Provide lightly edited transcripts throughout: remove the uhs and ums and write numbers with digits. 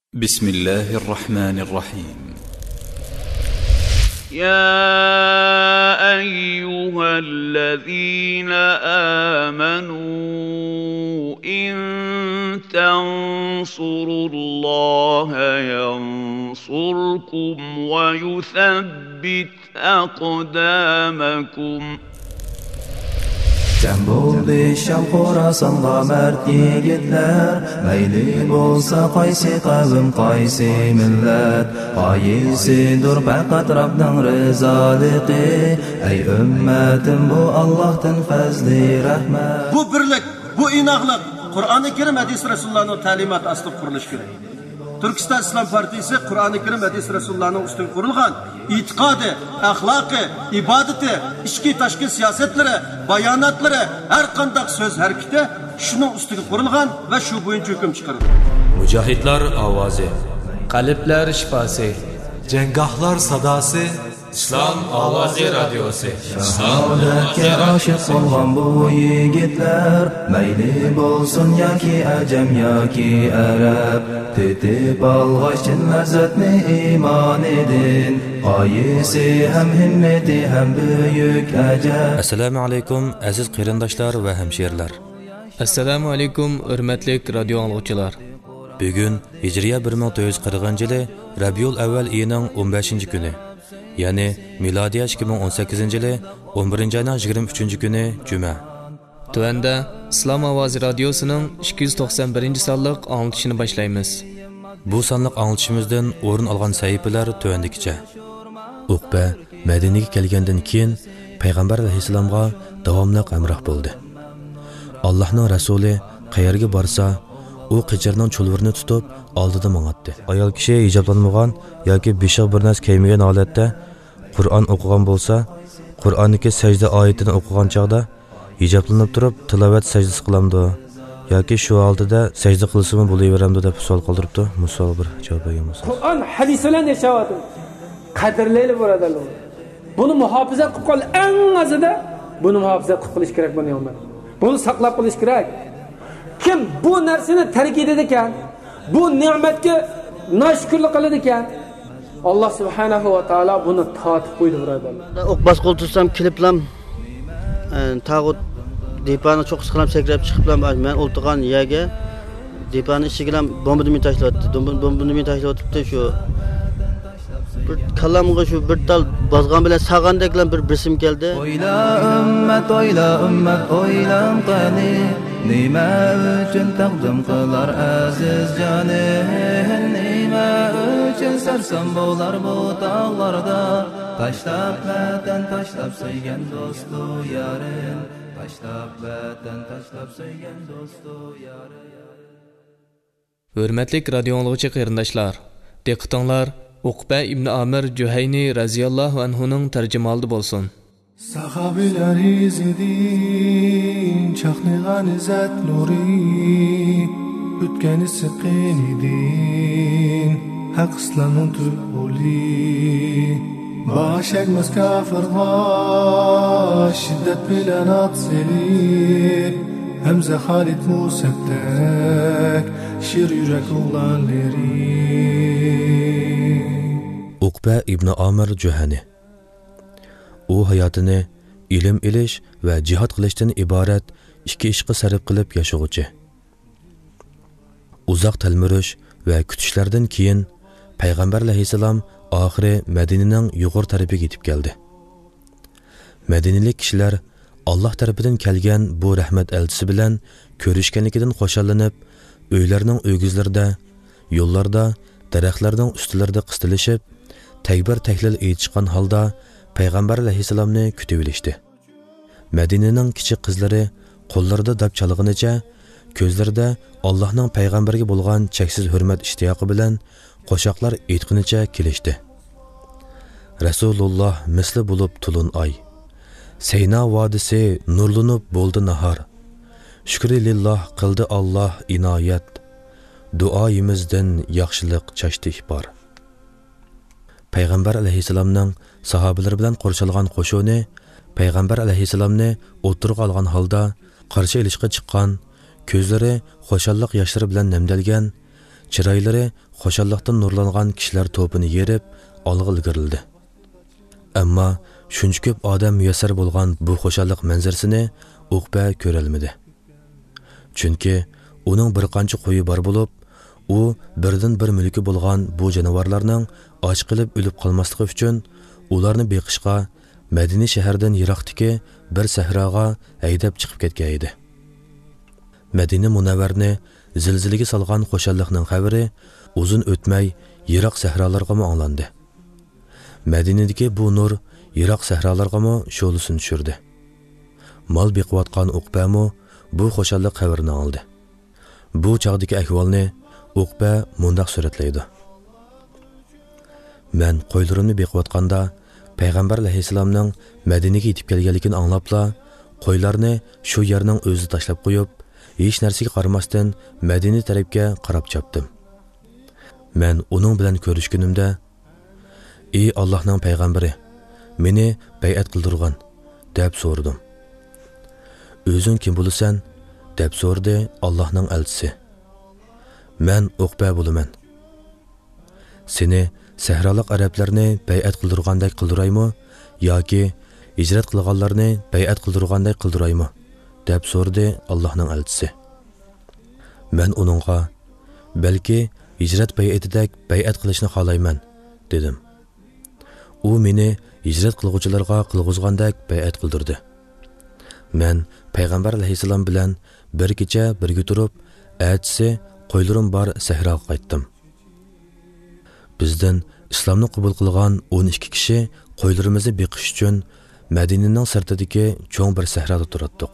بسم الله الرحمن الرحيم. يا أيها الذين آمنوا إن تنصروا الله ينصركم ويثبت أقدامكم. Cem buldu Şam Xorasanğa mert yigitler, meyli bolsa qaysi qavm qaysi millat, qaysidir faqat Rabbning rizoliqi. Ey ümmetim, bu Allohdan fazli rahmat. Bu birlik, bu inoqlik Qur'oni Karim hadis Rasulullohning ta'limoti asli qurilishi kerak. Turkiston Islom partiyasi Qur'oni Karim hadis Rasulullohning ustiga qurilgan e'tiqodi, axloqi, ibodati, ichki tashqi siyosatlari, bayonotlari, har qanday so'z harakati shuning ustiga qurilgan va shu bo'yicha hukm chiqaradi. Mücahitlar ovozi, qalblar shifosi, janggohlar sadosi, İslam ovozi radiosi. Saodatga oshiq bo'lgan bu yigitlar, mayli bo'lsin yoki ajam yoki arab, tetib olg'achin lazzatni iymon edin, qaysi ham himmati ham buyuk ajab. Assalomu alaykum aziz qarindoshlar va hamshirlar. Assalomu alaykum hurmatli radio anglovchilar. Bugun Hijriya 1440-yili Rabiul Avval oyining 15-kuni, ya'ni milodiya 2018-yili 11-oyning 23-kuni juma. Tuanda Islom ovozi radiosining 291-sonliq anglitishini boshlaymiz. Bu sonliq anglitishimizdan o'rin olgan sahifalar tuandikicha. Uqba Madinaga kelgandan keyin payg'ambar alayhisalomga davomli hamroh bo'ldi. Allohning rasuli qayerga borsa, u qichirning chulvirini tutib oldida mang'atdi. Ayol kishi hijoblanmagan yoki beshiq bir narsa kiymagan holatda Qur'on o'qigan bo'lsa, Qur'onniki sajda oyatini o'qigan chog'da hijoblanib turib tilovat sajdasi qilamdi yoki shu holatda sajda qilsimi bo'laveramdi deb savol qoldiribdi. Misol bir javob bergan bo'lsa. Qur'on hadis bilan yashayapti. Qadrlayli birodarlar. Buni muhofazat qilib qol, eng azida buni muhofazat qilish kerak buni yo'lda. Buni saqlab qolish kerak. Kim bu narsani tark etadi ekan, bu ne'matga noshukirlik qiladi ekan, Alloh subhanahu va taolo buni tatib qo'ydi birodarlar. O'qbas qo'l tutsam kiliplam tag'ut depani cho'q qilib sakrab chiqiblam, men o'ltirgan yerga depani ishiga bombani tashlayapti. Bombani tashlayapti shu bir kallamga shu bir tal bozgan bilan sag'andaklan bir bisim keldi. Oyla ummat, oylam qani, nima uchun taqdim qilar aziz jonim, nima uchun sarsam bo'lar bu tog'larda, tashlab vatan tashlab sevgan do'stu yarim, tashlab vatan tashlab sevgan do'stu yarim. Hurmatli radio anglovchi qarindoshlar, diqqatinglar Uqba ibn Amir Juhayni raziyallohu anhuning tarjimaldi bo'lsin. Sahabiler izledin, çaknigan izzet nuri, ütkeni sıkın idin, hak İslam'ın tübuli. Baş ekmez kafirlar, şiddet bilen atselip, Hemze Halit Musettek, şir yürek oğlanları. Uqba ibn Amir Juhani. U hayotini ilm ilish va jihad qilishdan iborat ikki ishga sarf qilib yashag'uvchi. Uzoq talmurish va kutishlardan keyin payg'ambar alayhisalom oxiri Madinaning yuqori tarafiga yetib keldi. Madinalik kishilar Alloh tarafidan kelgan bu rahmat elchisi bilan ko'rishganligidan xo'shallanib, uylarning o'gizlarida, yo'llarda, daraxtlarning ustilarida qistilishib, takbir tahlil aytishgan holda payg'ambar alayhisalomni kutib olishdi. Madinaning kichik qizlari qo'llarida dab chalg'inicha, ko'zlarida Allohning payg'ambarga bo'lgan cheksiz hurmat ishtiyoqi bilan qo'shoqlar aytqinicha kelishdi. Rasululloh misli bo'lib tulun oy, Sayna vodisi nurlanib bo'ldi nahar. Shukri lillah qildi Alloh inoyat, duoyimizdan yaxshilik chashdi bor. Payg'ambar alayhisalomning sahobalari bilan qo'shilgan qo'shuni payg'ambar alayhisalomni o'tirib olgan holda qarshi ilishga chiqqan, ko'zlari xo'shallik yoshlari bilan namdalgan, chiroylari xoshalliqdan nurlangan kishilar to'pini yerib olg'a ilgarildi. Ammo shuncha ko'p odam muyassar bo'lgan bu xoshalliq manzarasini Uqba ko'rolmadi. Chunki uning bir qancha qo'yi bor bo'lib, u birdan bir mulki bo'lgan bu jonivorlarning och qilib o'lib qolmasligi uchun ularni beqishga Madina shahridan yiroqdagi bir sahroga haydab chiqib ketgan edi. Madina Munavvarni zilzilaga solgan xoshalliqning xabari uzun o'tmay yiroq sahrolarga anglandi. Madinadagi bu nur yiroq sahrolarga sho'lisini tushirdi. Mol beqiyotgan Uqbamo bu xoshalliq xabarini oldi. Bu chog'dagi ahvolni Uqba mundaq suratlaydi. Men qo'ylarimni beqiyotganda Payg'ambar alayhisalomning Madinaga yetib kelganligini anglabla, qo'ylarni shu yerning o'zi tashlab qo'yib, hech narsaga qaramasdan Madina tarafga qarab chapdim. Men uning bilan ko'rishgunimda, "Ey Allohning payg'ambari, meni bay'at qildirgan" deb so'radim. "O'zing kim bo'lasan?" deb so'radi Allohning elchisi. "Men Uqba bo'laman. Seni sahrolik arablarni bay'at qildirgandek qildiraymi yoki hijrat qilganlarni bay'at qildirgandek qildiraymi?" deb so'radi Allohning elchisi. Men uningga "Balki hijrat bay'atidek bay'at qilishni xohlayman" dedim. U meni hijrat qilguvchilarga qilg'izgandek bay'at qildirdi. Men Payg'ambar alayhisalom bilan bir kecha birga turib, elchisi qo'ylarim bor sahroga qaytdim. Bizdan islomni qabul qilgan 12 kishi qo'ylarimizni beqish uchun Madinaning sirtidagi cho'ng bir sahroda turardik.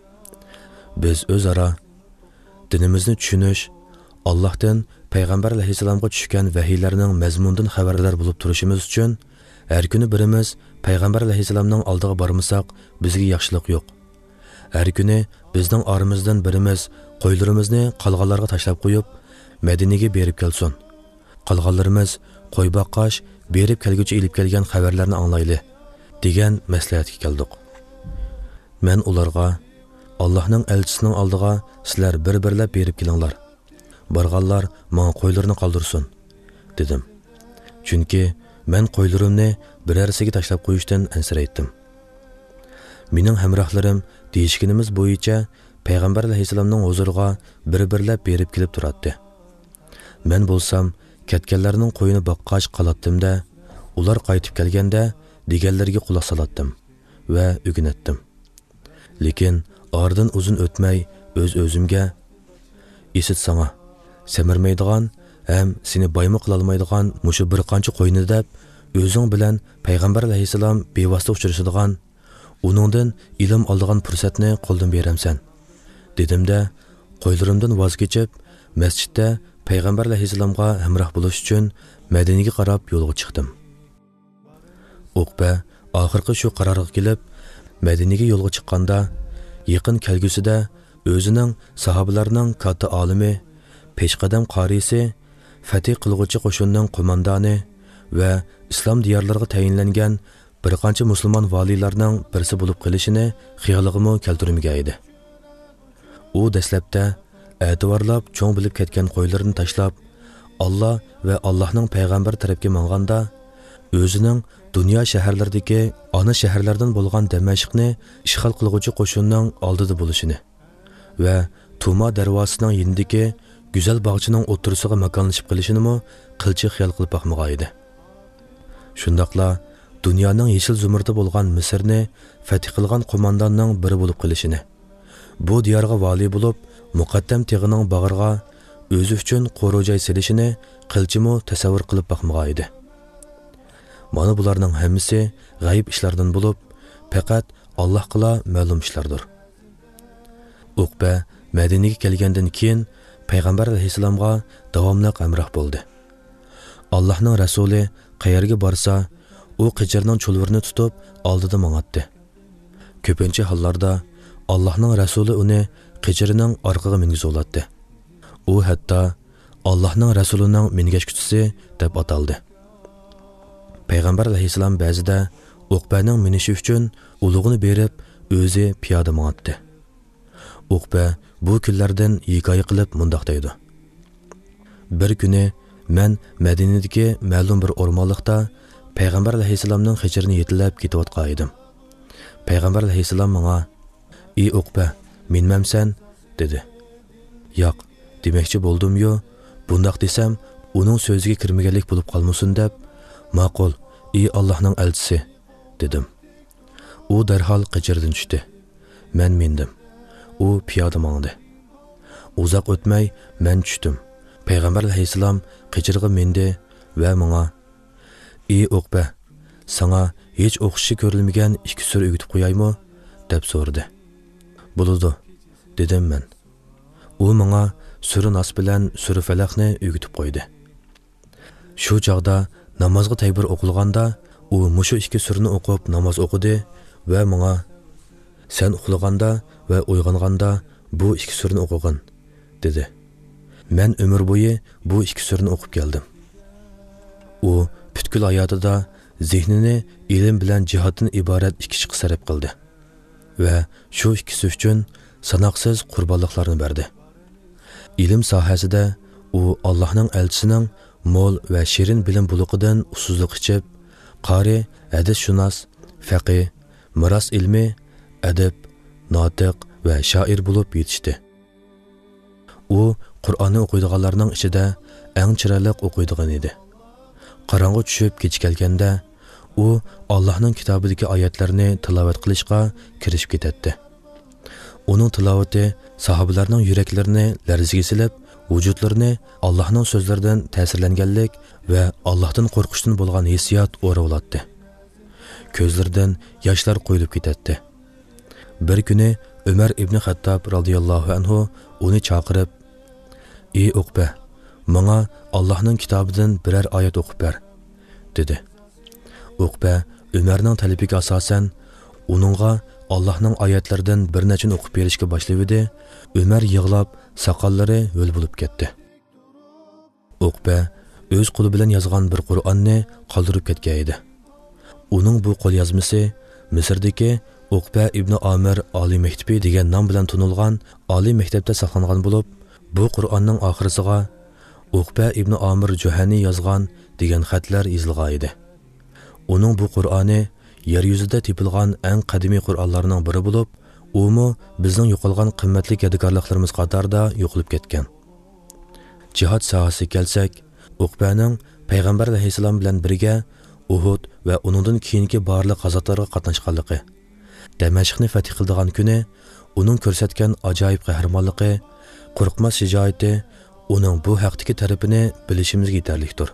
Biz o'zaro dinimizni tushunish, Allohdan Payg'ambar alayhisalomga tushgan vahiylarning mazmunidan xabardor bo'lib turishimiz uchun har kuni birimiz Payg'ambar alayhisalomning oldiga bormasak, bizga yaxshilik yo'q. Har kuni bizning oramizdan birimiz qo'ylarimizni qolganlarga tashlab qo'yib, Madinaga berib kelsin. Qolganlarimiz qo'y boqqash berib kelguchi ilib kelgan xabarlarni anglayli degan maslahatga keldik. Men ularga Allohning elchisining oldiga sizlar bir-birlab berib kelinglar. Borganlar menga qo'ylarni qoldirsin dedim. Chunki men qo'ylarimni birarsiga tashlab qo'yishdan ansiraydim. Mening hamrohlarim deyishkinimiz bo'yicha Payg'ambar alayhisalomning huzuriga bir-birlab berib kelib turardi. Men bo'lsam ketganlarning qo'yini boqqach qolatdimda, ular qaytib kelganda deganlarga quloq solatdim va o'ginatdim. Lekin oradan uzun o'tmay o'z-o'zimga "Esit sana, semirmaydigan ham seni boyma qila olmaydigan mushu bir qancha qo'yni deb o'zing bilan Payg'ambar alayhisalom bevosita uchrashadigan, uningdan ilm oladigan fursatni qo'ldan beramsan" dedimda, qo'ylarimdan voz kechib, masjidda Payg'ambar alayhisalomga hamroh bo'lish uchun Madinaga qarab yo'lga chiqdim. Uqba oxirgi shu qarorga kelib, Madinaga yo'lga chiqqanda, yaqin kelgusida o'zining sahobalarning katta olimi, peshqadam qorisi, fatih qilg'uvchi qo'shinning qo'mondoni va islom diyorlariga tayinlangan bir qancha musulmon valiylarning birisi bo'lib qolishini xiyoliga keltirmagan edi. U dastlabda e'tiborlab cho'ng bilib ketgan qo'ylarni tashlab, Alloh va Allohning payg'ambar tarafga manganda, o'zining dunyo shaharlaridagi ona shaharlardan bo'lgan Damashqni ishg'ol qilguvchi qo'shinning oldida bo'lishini va Tuma darvosining yonidagi go'zal bog'chining o'tirisiga makonlashib qilishini qilchi xiyol qilib boqmagan edi. Shundaqla dunyoning yeshil zumurda bo'lgan Misrni fath qilgan qo'mondonning biri bo'lib qilishini, bu diyorga vali bo'lib muqaddam tig'ining bag'riga o'zi uchun qo'ro'joy selishini qilchimi tasavvur qilib boqmagan edi. Mana bularning hammasi g'ayb ishlardan bo'lib, faqat Allohga ma'lum ishlardir. Uqba Madinaga kelgandan keyin Payg'ambar alayhisalomga davomli amroh bo'ldi. Allohning rasuli qayerga borsa, u qijirning cho'lvirini tutib oldida mang'atdi. Ko'pincha hollarda Allohning rasuli uni qijirining orqaga mingizoladi. U hatto Allohning rasulining mingashkuchisi deb ataldi. Payg'ambar alayhisalom ba'zida Uqbaning minishi uchun ulug'ini berib, o'zi piyoda mang'atdi. Uqba bu kunlardan hikoya qilib mundoq deydi. Bir kuni men Madinadagi ma'lum bir o'rmonlikda Payg'ambar alayhisalomning hijrini yetilab ketayotgan edim. Payg'ambar alayhisalom menga: "Ey Uqba, minmamsan?" dedi. "Yo'q, demoqchi bo'ldim-yu, bundoq desam, uning so'ziga kirmaganlik bo'lib qolmasin deb, "Ma'qul, ey Allohning elchisi" dedim. U darhol qijirdan tushdi. Men mindim. U piyoda mangdi. Uzoq o'tmay men tushdim. Payg'ambar alayhisalom qijirga mindi va menga: "Ey Uqba, sana hech o'qishi ko'rilmagan 2 sura o'qitib qo'yaymi?" deb so'radi. "Bo'ladi", dedim men. U menga sura Nas bilan sura Falaqni o'qitib qo'ydi. Shu chaqda namozga taybir o'qilganda, u mushu 2 surani o'qib namoz o'qidi va menga: "Sen uxlaganda va uyg'onganda bu 2 surani o'qigin", dedi. Men umr bo'yi bu 2 surani o'qib keldim. U butkul hayotida zehnini ilm bilan jihoddan iborat 2 ishga sarf qildi va shu ikkisi uchun sanoqsiz qurbonliklarni berdi. Ilm sohasida u Allohning elchisining mo'l va shirin bilim buluqidan usuzlik ichib, qori, hadisshunos, faqih, miros ilmi, adab, notiq va shoir bo'lib yetishdi. U Qur'onni o'qiydiganlarning ichida eng chiroyli o'qiydigan edi. Qorong'i tushib kech kelganda, u Allohning kitobidagi oyatlarni tilovat qilishga kirishib ketadi. Uning tilovati sahobalarning yuraklarini larzaga silib, vujudlarini Allohning so'zlaridan ta'sirlanganlik va Allohdan qo'rqishdan bo'lgan hissiyot o'rab oladi. Ko'zlaridan yoshlar qo'yilib ketadi. Bir kuni Umar ibn Xattob radhiyallohu anhu uni chaqirib: "Ey Uqba, menga Allohning kitobidan biror oyat o'qib ber", dedi. Uqba Umarning talabiga asosan uningga Allohning oyatlaridan bir nechini o'qib berishga boshladi. Umar yig'lab, soqollari ho'l bo'lib ketdi. Uqba o'z qo'li bilan yozgan bir Qur'onni qoldirib ketgan edi. Uning bu qo'lyozmasi Misrdagi Uqba ibn Amir oliy maktabi degan nom bilan tanilgan oliy maktabda saqlangan bo'lib, bu Qur'onning oxirisiga Uqba ibn Amir Juhani yozgan degan xatlar yozilgan edi. Uning bu Qur'oni yer yuzida topilgan eng qadimiy Qur'onlarning biri bo'lib, u bizning yo'qolgan qimmatli yodgorliklarimiz qatorida yo'qolib ketgan. Jihad sohasiga kelsak, Uqbaning Payg'ambar alayhisalom bilan birga Uhud va uningdan keyingi barliq g'azotlarga qatnashganligi, Damashqni fath qildigan kuni uning ko'rsatgan ajoyib qahramonligi, qo'rqmas shijoati uning bu haqdagi tarafini bilishimizga yetarlidir.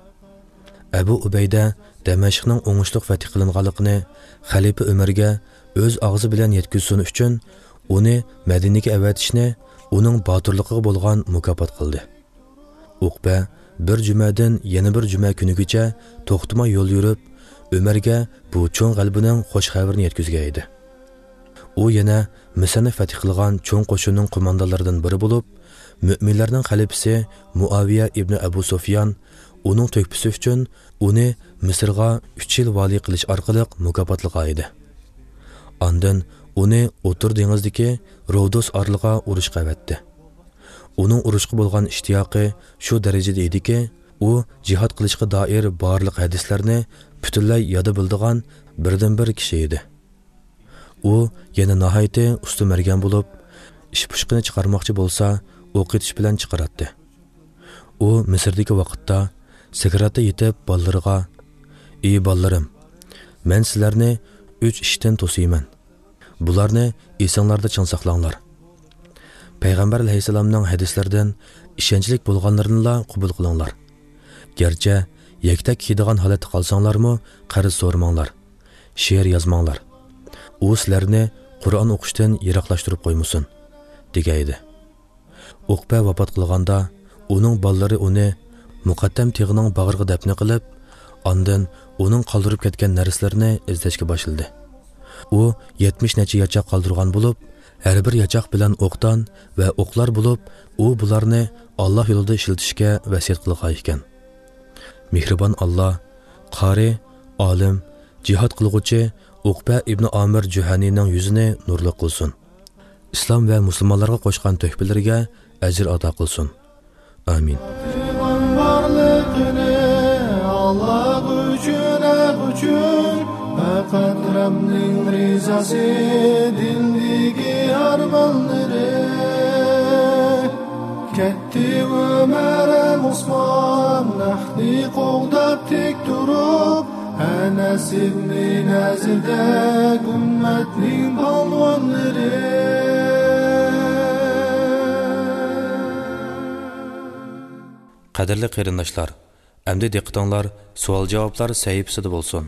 Abu Ubayda Damashqning o'ngishli fath qilinganligini xalifa Umarga o'z og'zi bilan yetkazsin uchun uni Madinaga avatishni uning botirligiga bo'lgan mukofot qildi. Uqba bir jumadan yana bir juma kunigacha to'xtamay yo'l yurib, Umarga bu cho'ng g'albining xush xabarini yetkazgan edi. U yana Misrni fath qilgan cho'ng qo'shinning qo'mondonlaridan biri bo'lib, mu'minlarning xalifasi Muaviya ibn Abu Sufyan uning to'kpisi uchun uni Misrga 3 yil vali qilish orqali mukofotlagan edi. Ondan uni O'tir dengizdagi Rodos orliga urushga avatdi. Uning urushga bo'lgan ishtiyoqi shu darajada ediki, u jihad qilishga doir barliq hadislarni butunlay yodi bildigan birdan-bir kishi edi. U yana nihoyatda usta mergan bo'lib, ish pushqini chiqarmoqchi bo'lsa, o'q etish bilan chiqaradi. U Misrdagi vaqtda Sakratda yetib ballariga: "Ey ballarim, men sizlarni 3 ishdan to'sayman. Bularni esinglarda ching saqlanglar. Payg'ambar alayhisalomning hadislaridan ishonchlik bo'lganlarini qabul qilinglar. Garchi yaktak kiydigan holatda qolsanglarmi, qarz so'ramanglar, she'r yozmanglar. U sizlarni Qur'on o'qishdan yiroqlashtirib qo'ymasin", degan edi. Uqba vafot qilganda uning bolalari uni muqaddam tig'ining bag'riga dafn qilib, ondan uning qoldirib ketgan narsalarni izlashga boshladi. U 70 necha yachoq qoldirgan bo'lib, har bir yachoq bilan o'qdan va o'qlar bo'lib, u bularni Alloh yo'lida ishlatishga vasiyat qilgan ekan. Mehribon Alloh qori, olim, jihad qilguvchi Uqba ibn Amir Juhanining yuzini nurli qilsin. Islom va musulmonlarga qo'shgan tuhfalariga ajr ato qilsin. Amin. uchun haq uchun faqat Rabbning rizosi dildagi armonlari ketdi Umar Usmon nahni qo'g'dab tek turib Anas ibn Nazrdek ummatning polvonlari Qadrli qarindoshlar, endi diqqatinglar savol-javoblar sahifasida bo'lsin.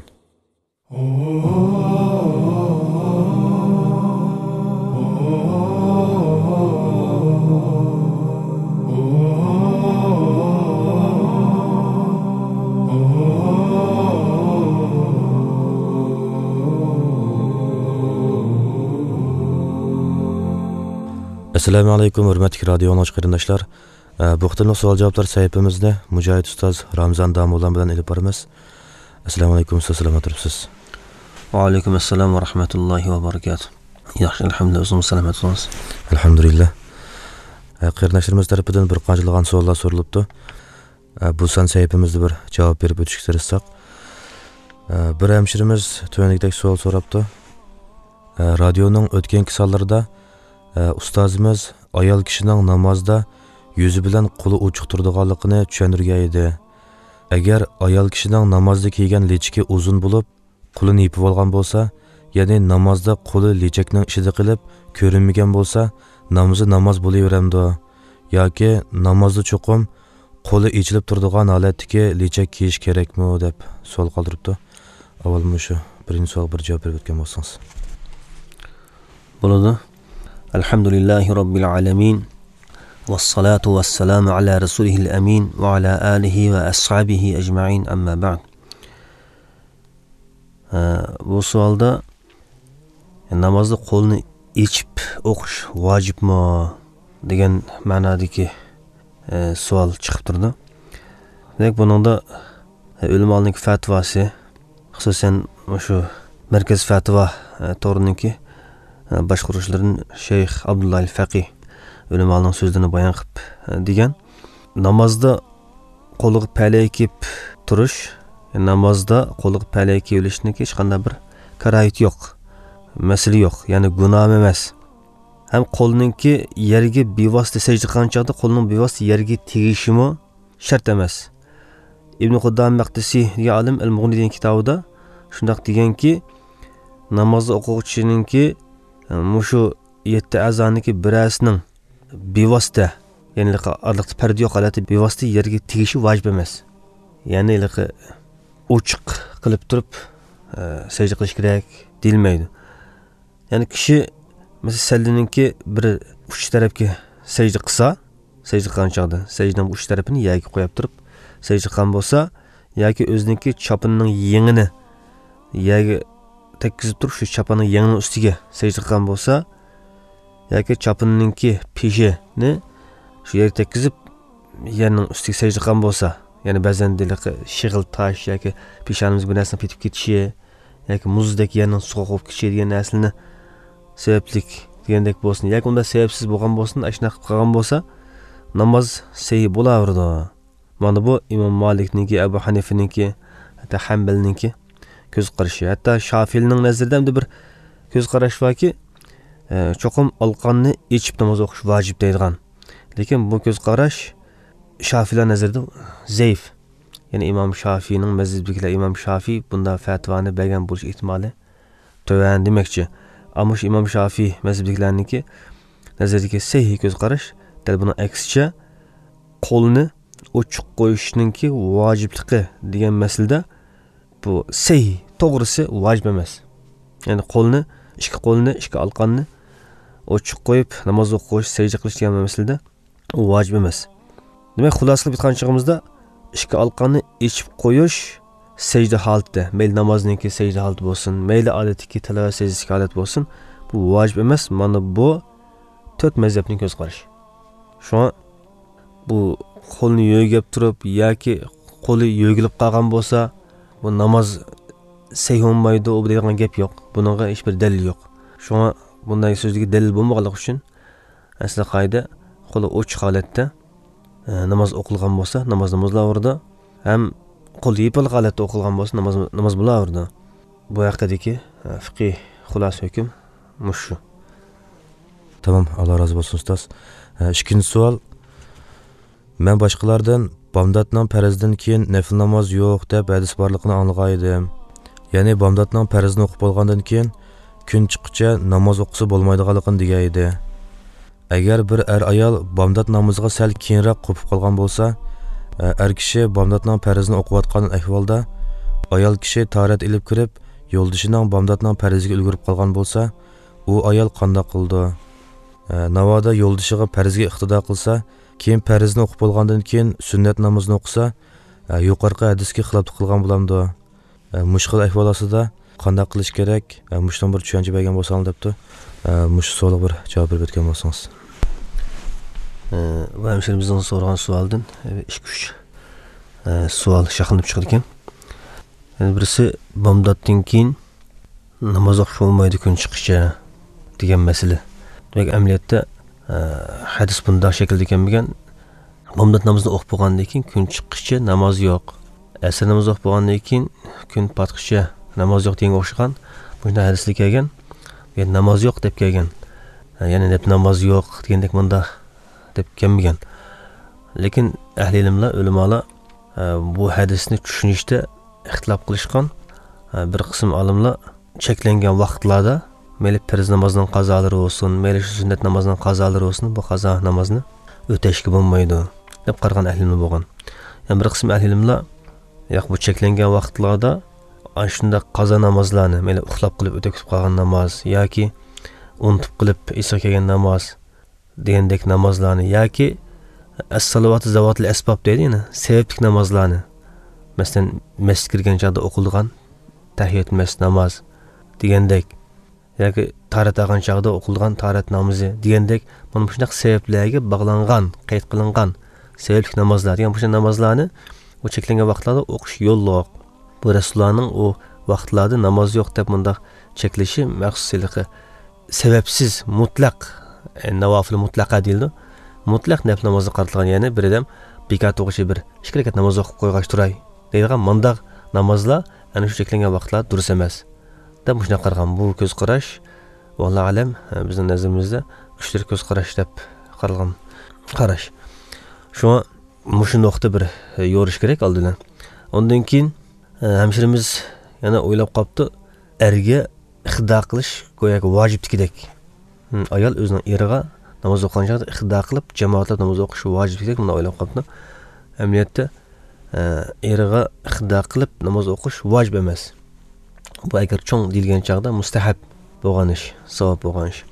Assalomu alaykum, hurmatli radio anglag'ich qarindoshlar. Bu xillik savol-javoblar sahifamizda Mujohid ustoz Ramzan Damo'lan bilan olib boramiz. Assalomu alaykum, siz salomat turibsiz? Va alaykum assalom va rahmatullohi va barakatuh. Yaxshi, alhamdulillah, o'zimiz salomat bo'lamiz. Alhamdulillah. Qarindoshlarimiz tarafidan bir qanchalig'an savollar so'ralibdi. Bu san sahifamizda bir javob berib o'tishga tirishsak. Bir hemşirimiz tövendikdek savol so'rabdi. Radioning o'tgangi sonlarida ustozimiz ayol kishining namozda yüzü bilan qo'li ochiq turadiganligini tushuntirgan edi. Agar ayol kishining namozda kiygan lechki uzun bo'lib, qo'lini yopib olgan bo'lsa, ya'ni namozda qo'li lechakning ichida qilib ko'rinmagan bo'lsa, namozi namoz bo'laveramdi yoki namozda cho'qim qo'li ichilib turadigan holatdagi lechak kiyish kerakmi deb savol qoldiribdi. Avval shu birinchi savol bir javob berib o'tgan bo'lsangiz. Bo'ladi. Alhamdulillahi robbil alamin. والصلاة والسلام على رسوله الأمين وعلى آله وأصحابه أجمعين أما بعد. Bu savolda namozda qo'lni ichib o'qish vojibmi degan ma'nodagi savol chiqib turdi. Demak, buningda ulamoning fatvosi, xususan shu markaz fatvo to'g'riniki boshqaruvchilarning Sheyx Abdullah al-Faqih ulamoning so'zlarini bayon qilib degan, namozda qo'liga palak kiyib turish, namozda qo'liga palak kiyilishning hech qanday bir karoyat yo'q, masala yo'q, ya'ni gunoh emas. Ham qo'lninki yerga bevosita sajda qilgan chog'da qo'lning bevosita yerga tegishimi shart emas. Ibn Quddam Maqdisi degan olim Al-Mughni degan kitobida shunday deganki, namozda o'quvchininki mushu 7 a'zoniki birasining bevosita, ya'ni arliqda parda yo'q holatda bevosita yerga tegishi vojib emas. Ya'ni ochiq qilib turib sajda qilish kerak deyilmaydi. Ya'ni kishi masalan sallininki bir uch tarafga sajda qilsa, sajda qilgan chog'da sajdaning uch tarafini yerga qo'yib turib sajda qilgan bo'lsa, yoki o'zininki chopinining yengini yerga tekkizib turib shu chopinining yengining ustiga sajda qilgan bo'lsa, yoki chopinninki peshini shu yerga tekkizib yerning ustiga sajda qilgan bo'lsa, ya'ni ba'zan shig'il tosh yoki peshonimiz bir narsani petib ketishi yoki muzdek yerning suv qo'yib ketishi degan narsani sabablik degandek bo'lsin, yoki unda sababsiz bo'lgan bo'lsin, ashuna qilib qolgan bo'lsa, namoz sahih bo'laveradi. Mana bu Imom Malikniki, Abu Hanifaninki, hatta Hanbalninki ko'z qarashi. Hatto Shofiyning nazarida ham bir ko'z qarash borki, cho'qim alqonni ichib namoz o'qish vojib deydigan. Lekin bu ko'z qarash Shofiylar nazarida zaif. Ya'ni Imom Shofiyning mazhabidagilar Imom Shofiy bunda fatvoni bergan bo'lish ehtimoli to'van demakchi. Ammo Imom Shofiy mazhabidagilarniki nazaridagi sahih ko'z qarash dal buni aksicha qo'lni ochiq qo'yishninki vojibligi degan masalada bu sahih, to'g'risi vojib emas. Ya'ni ikki qo'lni, ikki alqonni ochiq qo'yib namoz o'qish, sajda qilish degan masalada u vojib emas. Demak, xulosalab aytgan chog'imizda ikki alqonni ichib qo'yish sajda holatida, mayli namozniki sajda holati bo'lsin, mayli odatdagi tilovat sajdasi holat bo'lsin, bu vojib emas. Mana bu 4 mazhabning ko'z qarashi. Shuna bu qo'lni yo'g'ib turib yoki qo'li yo'g'ilib qolgan bo'lsa, bu namoz sahih bo'lmaydi, u degan gap yo'q. Buningga hech bir dalil yo'q. Shuna bunday so'zga dalil bo'lmaganligi uchun asli qoida qo'li ochiq holatda namoz o'qilgan bo'lsa, namozlar o'rida ham qo'l yepiliq holatda o'qilgan bo'lsa namoz bo'laverdi. Bu haqidagi fiqhiy xulosa hukm mushu. Tamam, Allah razı olsun ustoz. İkinci savol. Men boshqalardan bomdodning farzdan keyin nafil namoz yo'q deb hadis borligini anglagan edim. Ya'ni bomdodning farzini o'qib bo'lgandan keyin kun chiqquncha namoz o'qisa bo'lmaydiganligini degan edi. Agar bir ayol bomdod namoziga sal keyinroq qopib qolgan bo'lsa, kishi bomdodning farzini o'qiyotgan ahvolda ayol kishi tahorat ilib kirib, yo'ldishining bomdodning farziga ulgurib qolgan bo'lsa, u ayol qanday qildi? Navoda yo'ldishiga farzga iqtido qilsa, keyin farzni o'qib bo'lgandan keyin sunnat namozini o'qisa, yuqorqi hadisga xiloflik qilgan bo'lamdi. Mushkil ahvol ostida qanday qilish kerak? Mushdan bir tushuncha bergan bo'lsangiz debdi. Mush savolga bir javob berib o'tgan bo'lsangiz. Va hemşerimizden so'ragan savoldan 2-3 savol shaxlanib chiqdi ekan. Yani birisi bomdoddan keyin namoz o'qish bo'lmaydi kun chiqishcha degan masala. Demak, amaliyotda hadis bunday shaklda ekan, bomdod namozini o'qib bo'lgandan keyin kun chiqishcha namoz yo'q. Asr namoz o'qib bo'lgandan keyin kun patqichcha namoz yo'q degan o'xshagan bunday hadislar kelgan. Yani namoz yo'q deb kelgan. Ya'ni namoz yo'q degandek bunda deb kelmagan. Lekin ahli ilmlar, ulamolar bu hadisni tushunishda ixtilof qilishgan. Bir qism olimlar cheklangan vaqtlarda meli farz namozining qazolari bo'lsin, meli sunnat namozining qazolari bo'lsin, bu qazo namozni o'tashga bo'lmaydi deb qaragan ahli ilmlar bo'lgan. Yani bir qism ahli ilmlar yo'q, bu cheklangan vaqtlarda ana shunday qazo namozlarni meli uxlab qilib o'tib qolgan namoz yoki unutib qilib iso kelgan namoz degandek namozlarni yoki as-salavatu zavatul asbab deydi, ya'ni sabablik namozlarni, masalan masjidga kirgan chog'da o'qilgan tahiyat masjid namoz degandek yoki tarat olgan chog'da o'qilgan tarat namozi degandek mana shunday sabablarga bog'langan, qayd qilingan sabablik namozlar degan bu namozlarni bu cheklangan vaqtlarda o'qish yo'lliq. Bu Rasulullohning o vaqtlarda namoz yo'q deb bunda cheklashi maxsusligi sababsiz mutlaq navafil mutlaqa deyildi. Mutlaq nafil namozni qaratilgan, ya'ni bir odam bekat o'qishi bir 2 rakat namoz o'qib qo'ygach turay deydigan mundaq namozlar ana shu cheklangan vaqtlar durust emas deb shunday qaragan. Bu ko'z qarash vallohu alam bizning nazarimizda kuchli ko'z qarash deb qaralgan qarash. Shuna mushu nuqta bir yo'rish kerak oldidan. Ondan keyin hemşirimiz yana o'ylab qopti, erga ixtido qilish go'yoki vojibdikidek. Ayol o'zining eriga namoz o'qigan chog'da ixtido qilib jamoatda namoz o'qishi vojibdikidek buni o'ylab qopti. Amaliyotda eriga ixtido qilib namoz o'qish vojib emas. Bu agar cho'ng deyilgan chog'da mustahab bo'lgan ish, savob bo'lgan ish.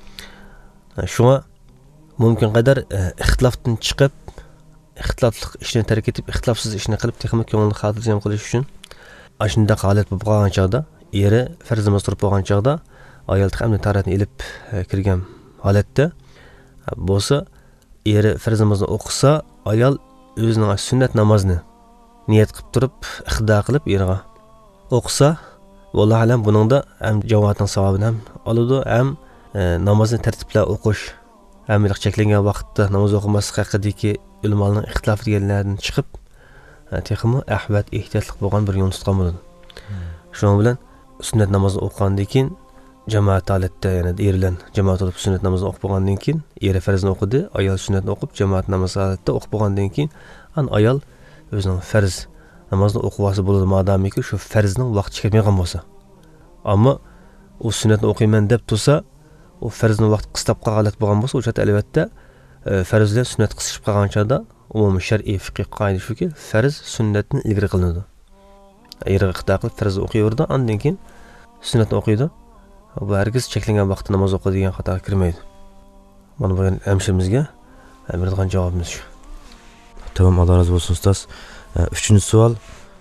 Shuna mumkin qadar ixtilofdan chiqib, ixtilofli ishni tark etib, ixtilofsiz ishni qilib, texnik ko'ngilni xotirjam qilish uchun ashunda holat bo'lib qolgan chog'da, eri farz namoz turib bo'lgan chog'da ayol hamda taratni ilib kirgan holatda bo'lsa, eri farz namozni o'qisa, ayol o'zining sunnat namozini niyat qilib turib, ixtido qilib eriga o'qisa, vallohu alam buningda ham jamoatning savobini ham oladi, ham namozni tartibla o'qish, ham cheklangan vaqtda namoz o'qimaslik haqidagi ulamolarning ixtilofi deganlardan chiqib, texmi ahvat ehtiyotlik bo'lgan bir yo'l tutgan bo'ladi. Shuning bilan sunnat namozini o'qigandan keyin jamoat holatda, ya'ni er bilan jamoat bo'lib sunnat namozini o'qib bo'lgandan keyin eri farzni o'qidi, ayol sunnatni o'qib jamoat namozi holatda o'qib bo'lgandan keyin ayol o'zining farz namozini o'qivasi bo'ladi, modomiki shu farzning vaqti kelmagan bo'lsa. Ammo u sunnatni o'qiyman deb tursa, u farzning vaqti qistab qolgan bo'lgan bo'lsa, o'sha albatta farz bilan sunnat qisishib qolgan chog'da umumiy shar'iy fiqh qoida shuki, farz sunnatni ilgari qilinadi. Eriga ixtido qilib farz o'qiyverdi, undan keyin sunnatni o'qiydi. Bu hargiz cheklangan vaqtda namoz o'qiydigan xatoga kirmaydi. Mana bu hemşirimizga beradigan javobimiz shu. Tamam, Allah razı olsun ustoz. 3-chi savol.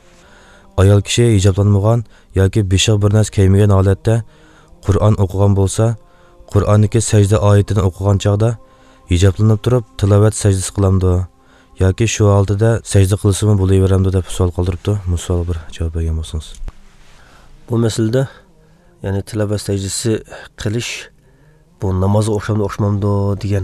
Ayol kishi hijoblanmagan yoki beshiq bir narsa kiymagan holatda Qur'on o'qigan bo'lsa, Qur'onniki sajda oyatini o'qigan chog'da hijoblanib turib tilovat sajdasi qilamdi yoki shu holatda sajda qilsimi bo'laveramdi deb savol qoldiribdi. Bu savolga bir javob bergan bo'lsangiz. Bu masalada ya'ni tilovat sajdasi qilish bu namozga o'xshamdi o'xshamamdi degan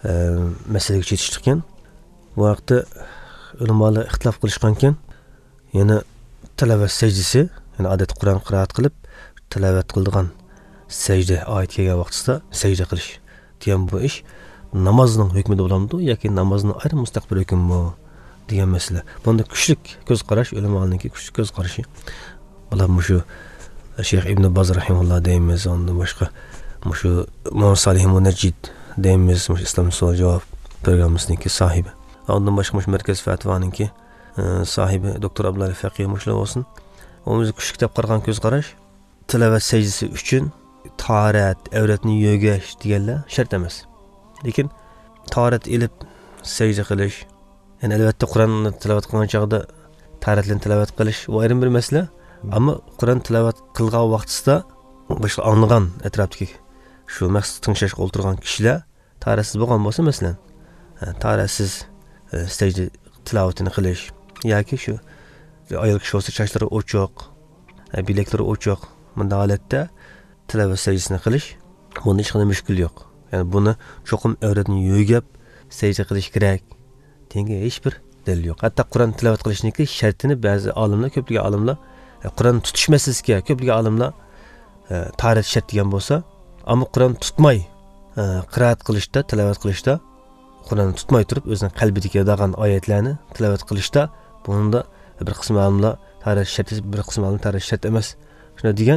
masalaga yetishdik ekan. Bu vaqtda ulamolar ixtilof qilishgan ekan. yana tilovat sajdasi, ya'ni odatda Qur'on qiroat qilib tilovat qiladigan sajda oyat kelgan vaqtida sajda qilish degan bu ish namozning hukmida bo'lamdi yoki namozning ayrim mustaqbil hukmi degan masala. Bunda kuchli ko'z qarash ulamolarningki kuchli ko'z qarashi. Bular shu Sheyx Ibn Baz rahimahulloh deymiz, undan boshqa shu Muhammad Salih Munajjid deymiz, islom savol javob programmasininki sohibi. Undan boshqa markaz fatvoninki sohibi doktor Abdulla Faqih mushlar bo'lsin. O'zi kuchli kitоб qaragan ko'z qarash tilovat sajdasi uchun tahorat, avratni yo'gash deganlar shart emas. Lekin tahorat ilib sajda qilish, ya'ni albatta Qur'onni tilovat qilgan chog'da tahoratni tilovat qilish u ayrim bir masala, ammo Qur'on tilovat qilgan vaqtida boshqa anglagan atrofdagi shu maqsad tinglashga o'tirgan kishilar tahoratsiz bo'lgan bo'lsa, masalan, tahoratsiz sajda tilovatini qilish yoki shu ayol kishi bo'lsa sochlari ochiq, bilaklari ochiq, bunday holatda tilovat sajdasini qilish bunda hech qanday mushkul yo'q. Yani buni cho'qim avratni yo'gab sajda qilish kerak degan hech bir dalil yo'q. Hatto Qur'on tilovat qilishniki shartini ba'zi olimlar, ko'pligi olimlar Qur'on tutish masalasiga ko'pligi olimlar tahorat shart degan bo'lsa, ammo Qur'on tutmay qiroat qilishda, tilovat qilishda, Qur'onni tutmay turib o'zining qalbidagi yodag'an oyatlarni tilovat qilishda bunda bir qism olimlar tahorat shart, bir qism olimlar tahorat shart emas. Shuna degan.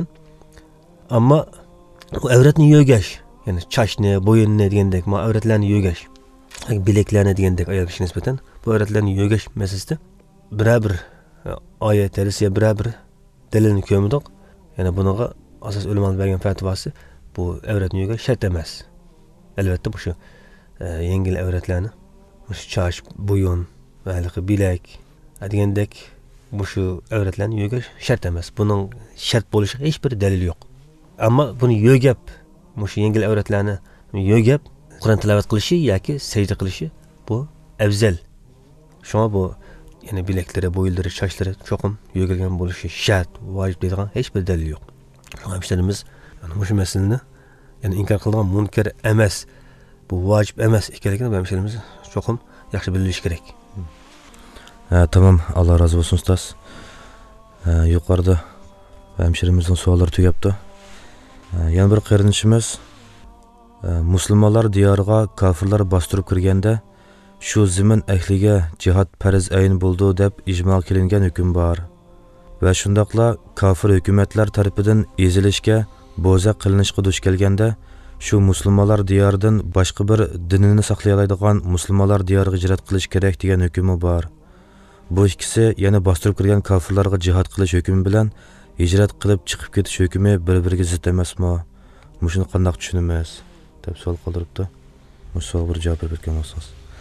Ammo avratni yo'gash, ya'ni chashni, bo'yinni degandek, avratlarni yo'gash, bilaklarni degandek ayol kishiga nisbatan bu avratlarni yo'gash masalasida bir oyat hadisga bir dalilni ko'rmadik. Ya'ni bunaqa asos ulamolar bergan fatvosi bu avratni yo'gash shart emas. Albatta bu shu yengil avratlarni, shu chash, bo'yin va bilak degandek bu shu avratlarni yo'gash shart emas. Buning shart bo'lishiga hech bir dalil yo'q. Ammo buni yo'gab, shu yengil avratlarni yo'gab Qur'on tilovat qilishi yoki sajda qilishi bu afzal. Shunga bu ya'ni bilaklari, bo'ylari, sochlari cho'qim yo'gilgan bo'lishi shart, vojib deydigan hech bir dalil yo'q. Hamshirimiz shu masalani ya'ni inkor qilgan munkar emas, bu vojib emas ekanligini hamshirimiz cho'qim yaxshi bilish kerak. Tamam, Alloh rozi bo'lsin ustoz. Yuqorida hamshirimizning savollari tugabdi. Yana bir qarinishimiz musulmonlar diyoriga kofirlar bostirib kirganda shu zimin ahliga jihad farz ayn bo'ldi deb ijmo qilingan hukm bor va shundaqla kofir hukumatlar tarafidan ezilishga, bo'za qilinishga duch kelganda shu musulmonlar diyoridan boshqa bir dinini saqlay oladigan musulmonlar diyoriga hijrat qilish kerak degan hukmi bor. Bu ikkisi yana bostirib kirgan kofirlarga jihad qilish hukmi bilan hijrat qilib chiqib ketish hukmi bir-biriga zid emasmi? Mushuni qanday tushunamiz? deb savol qoldiribdi. Bu savolga bir javob bergan bo'lsangiz.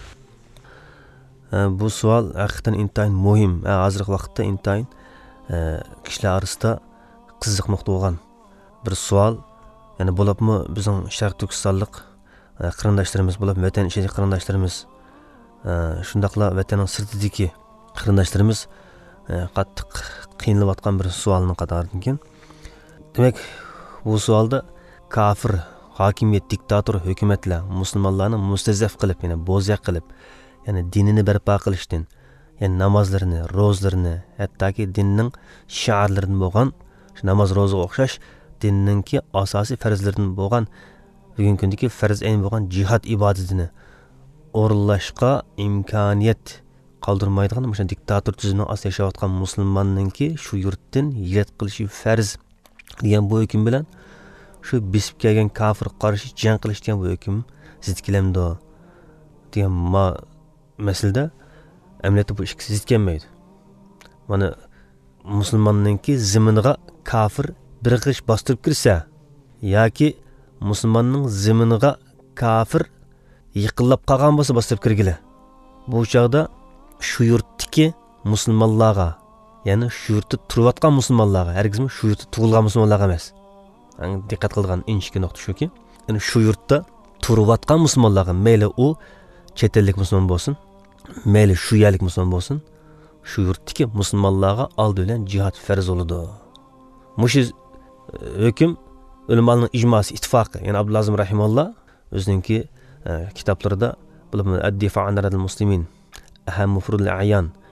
Bu savol haqiqatan intayin muhim. Hozirgi vaqtda intayin kishilar orasida qiziqmoqda bo'lgan bir savol. Ya'ni bo'libmi bizning Sharq Turkistonlik qarindoshlarimiz bo'lib, vatan ichidagi qarindoshlarimiz, shundaqla vatanning sirtidagi qarindoshlarimiz qattiq qiynalib bir savolni qatoridan keyin. Demak, bu savolda kafir, hokimiyat, diktator hukumatlar musulmonlarni mustazaf qilib, ya'ni bo'zaq qilib, ya'ni dinini barpo qilishdan, ya'ni namozlarini, ro'zlarini, hattoki dinning shiorlaridan bo'lgan, shu namoz, ro'zaga o'xshash dinningki asosiy farzlaridan bo'lgan, bugungi kundagi farz ayn bo'lgan jihad ibodatini o'rinlashga imkoniyat qoldirmaydigan o'sha diktator tuzumni ostida yashayotgan musulmonningki shu yurtdan hijrat qilishi farz degan bu hukm bilan shu bisib kelgan kofir qarshi jang qilish degan bu hukm zid kelamdi degan masalada amaliyotda bu ikkisi zid kelmaydi. Mana musulmonningki ziminiga kofir bir g'ish bostirib kirsa yoki musulmonning ziminiga kofir yiqilib qolgan bo'lsa bostirib kirgili, bu chog'da shu yurtdagi musulmonlarga, ya'ni shu yurtda turayotgan musulmonlarga, hargizmi shu yurtda tug'ilgan musulmonlarga emas. Diqqat qilgan inchki nuqta shuki, ya'ni shu yurtda turayotgan musulmonlarga, mayli u chet ellik musulmon bo'lsin, mayli shu yerlik musulmon bo'lsin, shu yurtdagi musulmonlarga oldi bilan jihad farz bo'ladi. Mush hukm ulamolarning ijmosi, ittifoqi, ya'ni Abdul Azim rahimahulloh o'zining kitoblarida Ad-Difa an Radil Muslimin, Aham Mufrudul Ayan,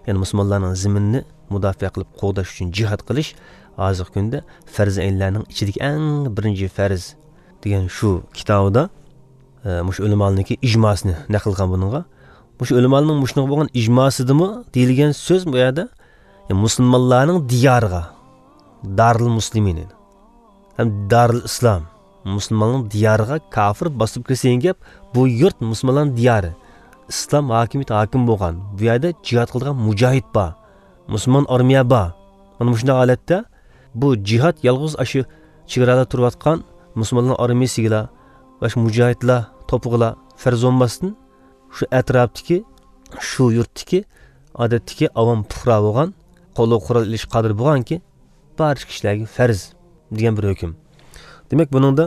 ya'ni musulmonlarning ziminni mudofaa qilib qo'g'dash uchun jihad qilish hozirgi kunda farz aynlarning ichidagi eng birinchi farz degan shu kitobida mush ulamolarniki ijmosini naql qilgan buningga. Mush ulamolarning mushunga bo'lgan ijmosidimi deyilgan so'z bu yerda musulmonlarning diyoriga darul muslimin ham darul islom musulmonlarning diyoriga kofir bosib kirgan gap bu yurt musulmonlarning diyori islom hokimiyati hokim bo'lgan bu yerda jihad qilgan mujohid bor musulmon armiya bor mana shunday holatda bu jihad yolg'iz shu chegarada turayotgan musulmonlar armiyasiga va shu mujohidlar to'pig'lar farz bo'lmasdan shu atrofdagi shu yurtdagi odatdagi avom puhra bo'lgan qo'lga qurol ilish qodir bo'lganki barcha kishilarga farz degan bir hukm. Demak buningda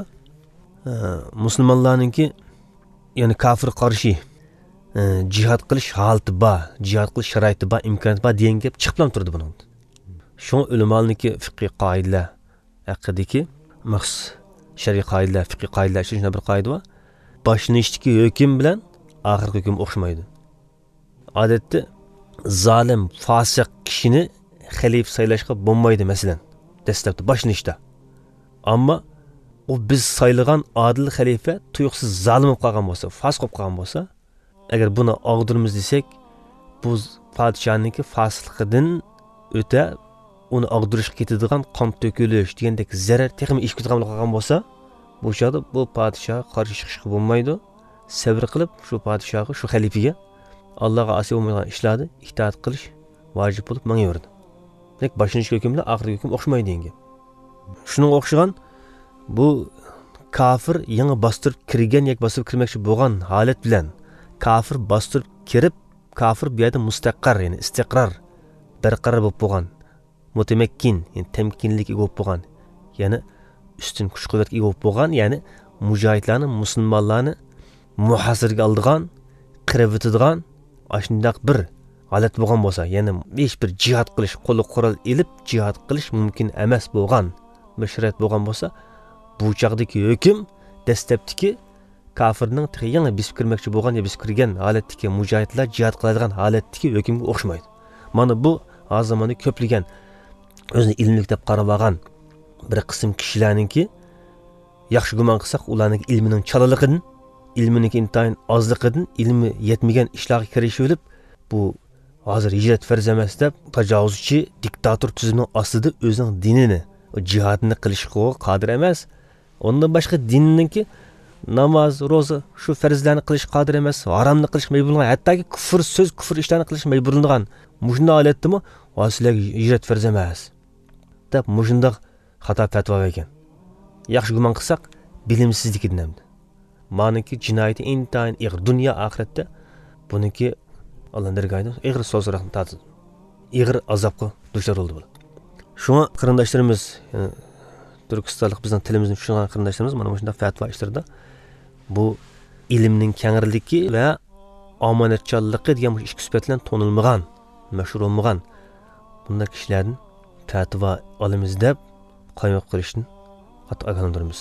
musulmonlarningki ya'ni kofir qarshi jihad qilish holati bor, jihad qilish sharoiti bor, imkoniyati bor degan gap chiqib turdi buningda. Shu ulamolarniki fiqhiy qoidalar haqidagi maxsus shar'iy qoidalar, fiqhiy qoidalar shunday bir qoida bor. Boshlanishdagi hukm bilan oxirgi hukm o'xshamaydi. Odatda zolim, fosiq kishini xalifa saylashga bo'lmaydi masalan, dastlabda boshlanishda. Ammo u biz saylagan adil xalifa tuyuqsiz zolim bo'lib qolgan bo'lsa, fosiq bo'lib qolgan bo'lsa, agar buni og'dirimiz desak, bu podshohniki fosiqligidan o'ta uni og'dirishga ketadigan qon to'kilish degandek zarar texnik ish ketgan qolgan bo'lsa, bu chog'da bu podshoh qarshi chiqishga bo'lmaydi. Sabr qilib shu podshohga, shu xalifaga Allohga asi bo'lmagan ishlarni itoat qilish vojib bo'lib mangaverdi. Demak, boshlanish hukm bilan oxirgi hukm o'xshamaydi endi. Shuning o'xshagan bu kofir yangi bostirib kirgan yoki bostirib kirmoqchi bo'lgan holat bilan kofir bostirib kirib, kofir bu yerda mustaqar, ya'ni istiqror, barqaror bo'lib bo'lgan, mutamakkin, ya'ni tamkinlik bo'lib bo'lgan, ya'ni ustun kuch-qudratga ega bo'lib bo'lgan, ya'ni mujohidlarni, musulmonlarni muhosiraga oldigan, qirib o'tadigan ashundaq bir holat bo'lgan bo'lsa, ya'ni hech bir jihad qilish, qo'li qurol ilib jihad qilish mumkin emas bo'lgan, bir sharoit bo'lgan bo'lsa, bu chaqdagi hukm dastlabdagi kofirning yangi bisib kirmoqchi bo'lgan yo bisib kirgan holatdagi mujohidlar jihad qiladigan holatdagi hukmga o'xshamaydi. Mana bu hozir zamanda ko'pligan o'zini ilmlik deb qarab olgan bir qism kishilarningki yaxshi gumon qilsak, ularning ilmining chalaligidan, ilmining intayin ozligidan, ilmi yetmagan ishlarga kirishib olib, bu hozir hijrat farz emas deb tajovuzchi diktator tuzumning ostida o'zining dinini, jihadini qilishga qodir emas. Ondan boshqa dinninki namoz, ro'za, shu farzlarni qilish qodir emas, haromni qilish majburlangan, hattoki kufr so'z, kufr ishlarni qilish majburlangan. Mushunda holatdimi, vosilaga hijrat farz emas deb mushunda xato fatvo bergan. Yaxshi gumon qilsak, bilimsizlikdan hamdi. Maniki jinoyati intayin ig'ir dunyo oxiratda buniki Alloh dargohida ig'ir so'zroqni tatdi. Ig'ir azobga duchor bo'ldi bular. Shunga qarindoshlarimiz, Turkistonlik bizning tilimizni tushungan qarindoshlarimiz mana shunday fatvo ishlarida bu ilmning kengirligi va omonatchanligi degan bu ikki sifat bilan tonilmagan, mashhur bo'lmagan bunday kishilardan fatvo olamiz deb qo'yib qilishni qat'iy ogohlantiramiz.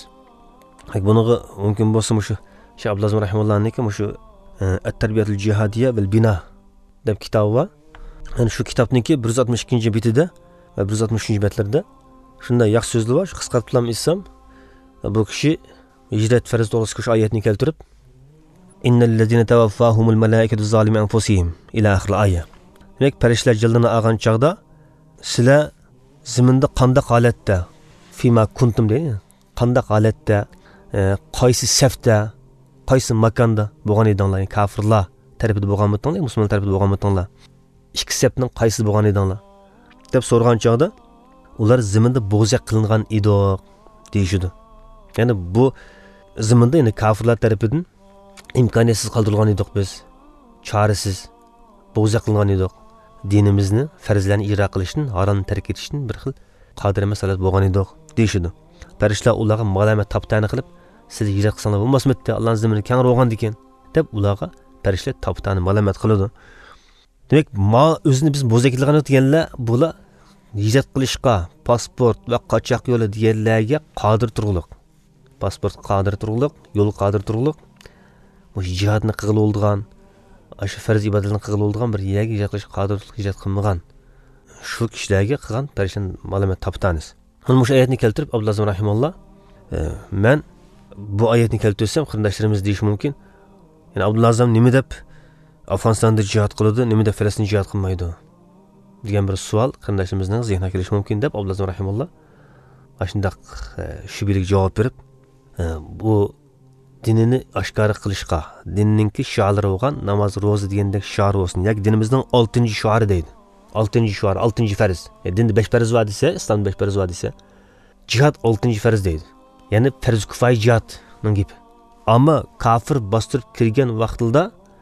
Bunga mumkin bo'lsa shu Shaykh Abdulazim rahimahullohniki shu At-Tarbiyatul Jihadiyya vel Bina deb kitobi bor. Yani shu kitobniki 162-betida va 163-betlarda shunday yaxshi so'zlar bor. Shu qisqartirib aytsam, bu kishi hijrat farz to'g'risida shu oyatni keltirib, innal ladzina tawaffahumul malaikatu zalimi anfusihim ila oxir oyat. Demak, farishtalar jildini olgan chog'da sizlar ziminda qanday holatda fima kuntum deydi. Qanday holatda, qaysi safda, qaysi makonda bo'lgan edinglar, kofirlar tarafida bo'lgan bo'tinglar, musulmonlar tarafida bo'lgan bo'tinglar. Ikki safning qaysi bo'lgan edinglar deb so'rgan chog'da ular ziminda bo'g'za qilingan edi deyishdi. Ya'ni bu ziminda ya'ni kofirlar tarafidan imkoniyatsiz qoldirilgan edik biz. Chorasiz bo'g'za qilingan edik. Dinimizni, farzlarni ijro qilishni, haromni tark etishni bir xil qodir emas holat bo'lgan edik deyishdi. Farishtalar ularga ma'lumot toptani qilib, siz hijrat qilsangiz bo'lmasmi? Allohning zimini keng bo'lgan ekan deb ularga farishtalar toptani ma'lumot qiladi. Demak, o'zini biz bo'g'za qilingan deganlar bular hijrat qilishga pasport va qochoq yo'li deganlarga qodir turg'liq. Pasport qodir turg'liq, yo'l qodir turg'liq. Bu jihadni qilib oldigan, shu farz ibodatlarni qilib bo'lgan bir yerga ijod qilish qodirlik ijod qilmagan shu kishilarga qilgan parishon ma'lumot toptamiz. Mana shu oyatni keltirib Abdulloh Azam rahimahulloh men bu oyatni keltirsam qarindoshlarimiz deyish mumkin. Ya'ni Abdulloh Azam nima deb Afg'onistonda jihad qiladi, nima deb Falastinda jihad qilmaydi degan bir savol qarindoshlarimizning zehniga kelishi mumkin deb Abdulloh Azam rahimahulloh shundoq shubhali javob berib, bu dinini oshkora qilishga, dinninki shiorlari bo'lgan namoz, ro'za degandek shior bo'lsin. Yoki dinimizning 6-shiori deydi. 6-shior, 6-farz. Dinda 5 farz bor desa, islomda 5 farz bor desa, jihad 6-farz deydi. Ya'ni farz kifoya jihadning gapi. Ammo kafir bostirib kirgan vaqtida,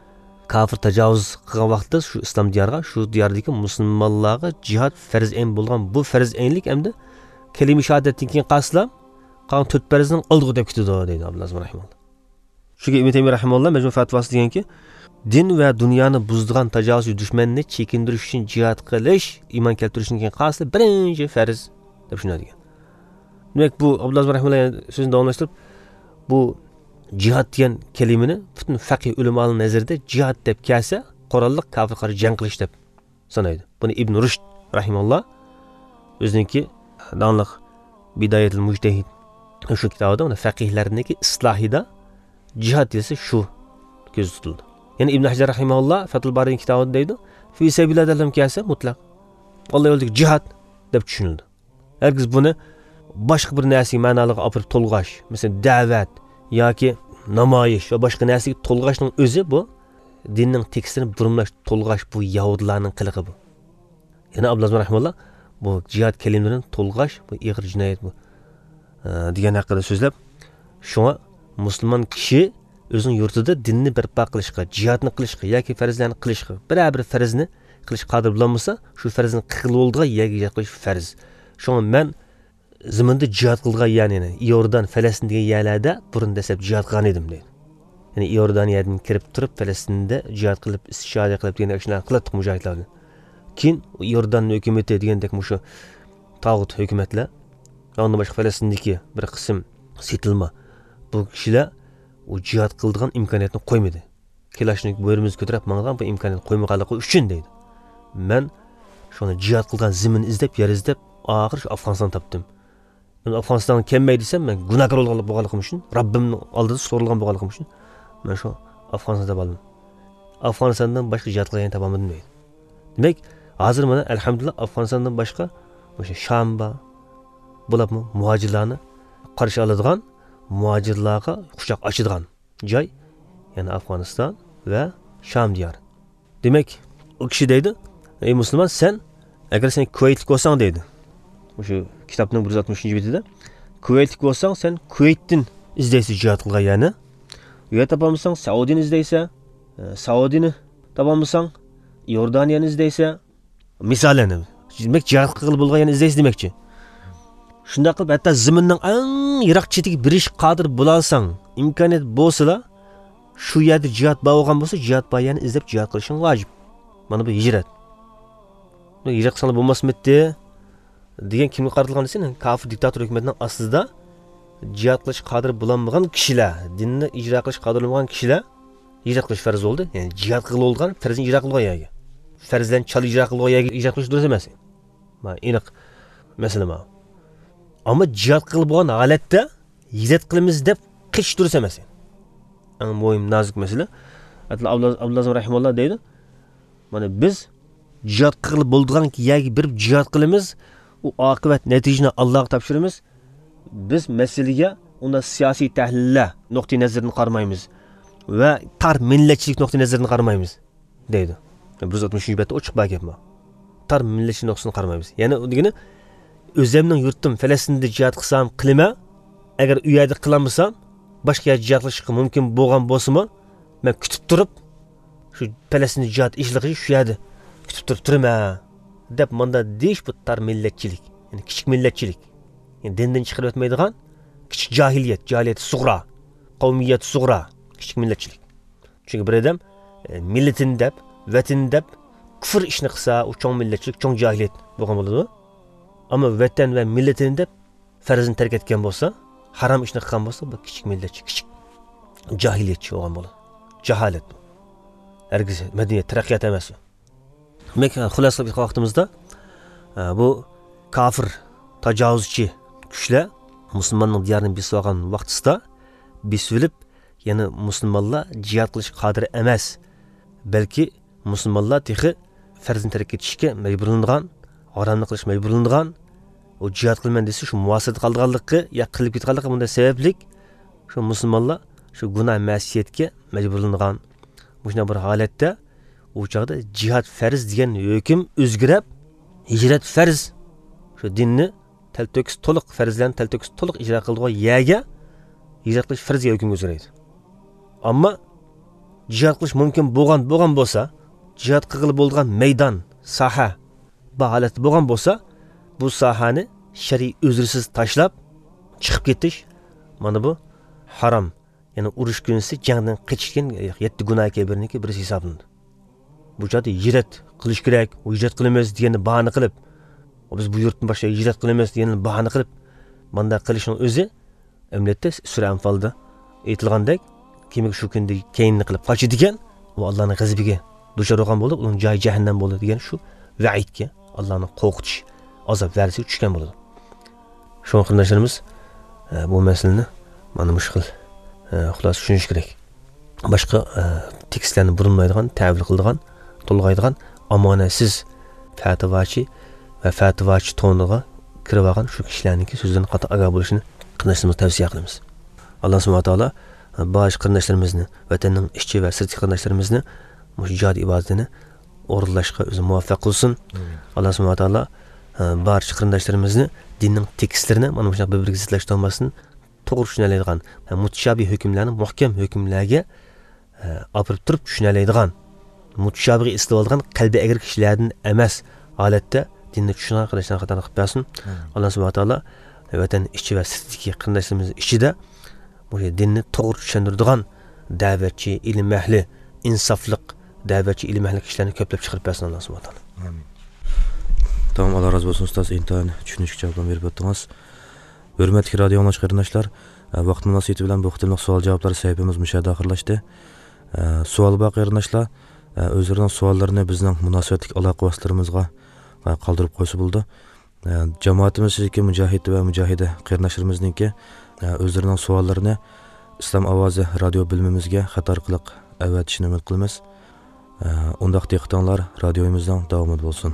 kafir tajovuz qilgan vaqtda shu islom diyoriga, shu diyordagi musulmonlarga jihad farz ayn bo'lgan. Bu farz aynlik hamda kalima shahodatdan keyin qaslam, qolgan 4 farzning oldiga deb ketadi deydi Abdulloh Azam rahimahulloh. Shuga Ibn Taymiyo rahimahulloh majmu fatvosi deganki, din va dunyoni buzdigan tajovuz dushmanni chekindirish uchun jihad qilish, iymon keltirishdan keyin qasli birinchi farz deb tushunadi degan. Demak, bu Abdulloh Azam rahimahulloh so'zini davomlashtirib, bu jihad degan kalimani butun faqih ulamolar nazarida jihad deb kelsa, qurolliq kafir qarshi jang qilish deb sanaydi. Buni Ibn Rushd rahimahulloh o'ziniki donliq Bidayatul Mujtahid shu kitobida uni faqihlarniki islohida jihad desa shu ko'z tutildi. Ya'ni Ibn Hajar rahimahulloh Fathul Bari kitobida deydi, fi sabilillah degan kelsa mutlaq Alloh yo'lidagi jihad deb tushunildi. Hargiz buni boshqa bir narsaga ma'noliga olib to'lg'ash, masalan da'vat yoki namoyish va boshqa narsaga to'lg'ashning o'zi bu dinning tekstini burumlash, to'lg'ash bu yahudlarning qilig'i bu. Yana Abdulloh rahimahulloh bu jihad kalimalarini to'lg'ash bu ig'ir jinoyat bu degan haqida so'zlab, shunga musulmon kishi o'zining yurtida dinni barpo qilishga, jihadni qilishga yoki farzlarni qilishga, bir farzni qilish qodir bo'lmasa, shu farzni qilib oldiga yoki jihad qilish farz. Shunga men zaminda jihad qilgan, ya'ni Iordan, Falastin degan yerlarda burun desab jihad qilgan edim deydi. Ya'ni Iordaniyadan kirib turib Falastinda jihad qilib, istishora qilib degan ishlarni qilib mujohidlarni. Keyin Iordan hukumati degandek shu tog'ut hukumatlar, undan boshqa Falastindagi bir qism setilma bu kishilar u jihad qildigan imkoniyatni qo'ymadi. Kelashnik bo'rimiz ko'tarib mang'an bu imkoniyatni qo'ymaganligi uchun deydi. Men shuni jihad qilgan zimin izlab, yer izlab, oxir shu Afg'oniston topdim. Men Afg'oniston kelmay desam, men gunohkor bo'lganligim uchun, Robbimning oldida so'rilgan bo'lganligim uchun men shu Afg'onistonda bo'ldim. Afg'onistondan boshqa jihad qilgan topolmadim deydi. Demak, hozir mana alhamdulillah Afg'onistondan boshqa o'sha Shamba bo'libmi muhojirlarni qarshi oladigan, muhojirlarga quchoq ochadigan joy, ya'ni Afg'oniston va Sham diyori. Demak, u kishi deydi, ey musulmon, sen agar sen Kuvaytlik bo'lsang deydi. O'sha kitobning 160-betida Kuvaytlik bo'lsang, sen Kuvaytdan izlaysiz jihad qilgan, ya'ni u yerda topolmasang Saudiyani izlaysan, Saudiyani topolmasang Iordaniyani izlaysan, misolan. Demak, jihad qilib bo'lgan yerni izlaysiz demakchi. Shunda qilib hatto zaminning eng yiroq chetiga birish qodir bo'lalsang, imkoniyat bo'lsa, shu yerda jihad bo'lgan bo'lsa, jihad bayani izlab jihad qilishing vojib. Mana bu hijrat. Bu hijrat qilsa bo'lmasmidi degan kimga qaratilgan desa, kafir diktator hukumatining ostida jihad qilish qodir bo'lmagan kishilar, dinni ijro qilish qodir bo'lmagan kishilar hijrat qilish farz bo'ldi. Ya'ni jihad qilib olgan, farzni ijro qilgan yerga. Farzlarni chal ijro qilgan yerga ijro qilish durust emas. Mana aniq masala bu. Ammo jihad qilib bo'lgan holatda hijrat qilamiz deb qish durust emas. Eng muhim nozik masala. Abdulloh rahimahulloh deydi, mana biz jihad qilib bo'lgan yerga bir jihad qilamiz, u oqibat natijani Allohga topshiramiz. Biz masalaga unda siyosiy tahlillar nuqtai nazarini qaramaymiz va tar millatchilik nuqtai nazarini qaramaymiz deydi. 160-betda ochiq bor gap bu. Tar millatchilik nuqtasini qaramaymiz. Ya'ni degani o'zimning yurtim Falastinda jihad qilsam qilma, agar u yerda qilmasam boshqa yerda jihad qilishga mumkin bo'lgan bo'lsa-mi, men kutib turib shu Falastinda jihad ishligi shu yerda kutib turib turma deb menda deyish bu tar millatchilik, ya'ni kichik millatchilik. Ya'ni dindan chiqarib o'tmaydigan kichik jahiliyat sug'ra, qavmiyat sug'ra, kichik millatchilik. Chunki bir odam millatin deb, vatan deb kufr ishni qilsa, u cho'ng millatchilik, cho'ng jahiliyat bo'lgan bo'ladi. Ammo vatan va millatini deb farzini tark etgan bo'lsa, harom ishni qilgan bo'lsa, bu kichik millatchi, kichik jahiliyatchi bo'lgan bo'ladi. Jaholat. Herkes medeniyet, terakkiyat emas. Demek xulasa bir vaqtimizda bu kafir, tajavuzchi kuchlar musulmonning diyorini besib olgan vaqtida besib olib, yana musulmonlar jihad qilish qodir emas. Balki musulmonlar texi farzini tark etishga majburlangan, haromni qilish majburlangan, o jihad qilman desa shu muvassat qolganligi, ya qilib ketganligi bunday sabablik shu musulmonlar shu gunoh ma'siyatga majburlangan. Buna bir holatda u chaqda jihad farz degan hukm o'zgarib, hijrat farz shu dinni talto'kis to'liq farzlarni talto'kis to'liq ijro qildigan yerga hijrat qilish farz hukm o'zgaradi. Ammo jihad qilish mumkin bo'lgan bo'lsa, jihad qilib bo'lgan maydon, saha bu holat bo'lgan bo'lsa, bu sahani shariy o'zrisiz tashlab chiqib ketish mana bu harom. Yani urush kunisi jangdan qochishgan 7 gunohga birisi hisoblanadi. Bu joyda hijrat qilish kerak, u hijrat qilamiz deganni bahona qilib, biz bu yurtdan boshqa hijrat qilamiz deganni bahona qilib, bunda qilishning o'zi ummatda sura Anfalda aytilgandek, kim shu kunda keyinni qilib qochadi ekan, u Allohning g'azabiga duchor bo'lgan bo'lib, uning joyi jahannam bo'ladi degan shu va'idga Allohning qo'rqitish azob varisi tushgan bo'ladi. Shu qarindoshlarimiz bu masalani mana shu xil xulosa tushunish kerak. Boshqa tekstlarni burilmaydigan, ta'vil qiladigan, to'lg'aydigan omonatsiz fatvochi va fatvochi to'niga kirib olgan shu kishilarningki so'zdan qattiq aga bo'lishini qarindoshlarimiz tavsiya qilamiz. Alloh subhanahu va taolo bosh qarindoshlarimizni, vatanning ishchi va sirtqi qarindoshlarimizni mujahid ibodatini o'rinlashga o'zi muvaffaq qilsin. Alloh subhanahu va taolo barcha qarindoshlarimizni dinning tekstlarini mana shu bir-biriga zidlashtirmasin, to'g'ri tushunadigan, mutashabih hukmlarni muhkam hukmlarga olib turib tushunadigan, mutashabih istab olgan qalbi egri kishilardan emas holatda dinni tushungan qarindoshlarni xatar qilib bersin. Alloh subhanahu va taolo vatan ishchi va sirtdagi qarindoshlarimiz ichida bu dinni to'g'ri tushundiradigan da'vatchi, ilm ahli, insofliq da'vatchi, ilm ahli kishilarni ko'plab chiqarib bersin Alloh subhanahu va taolo. Amin. Tamam, Allah razı olsun ustoz, intayin tushunishga javob berib o'tdingiz. Hurmatli radio anglag'ich qarindoshlar, vaqt munosabati bilan bu qitimliq savol javoblar sahifamiz mushada oxirlashdi. Savol bor qarindoshlar, o'zlarining savollarini bizning munosabatli aloqa vositalarimizga qoldirib qo'ysa bo'ldi. Jamoatimizdagi mujohid va mujohida qarindoshlarimizningki o'zlarining savollarini Islom ovozi radio bilimimizga xat orqali avatishni umid qilamiz. Undaq diqqatinglar radioimizdan davom bo'lsin.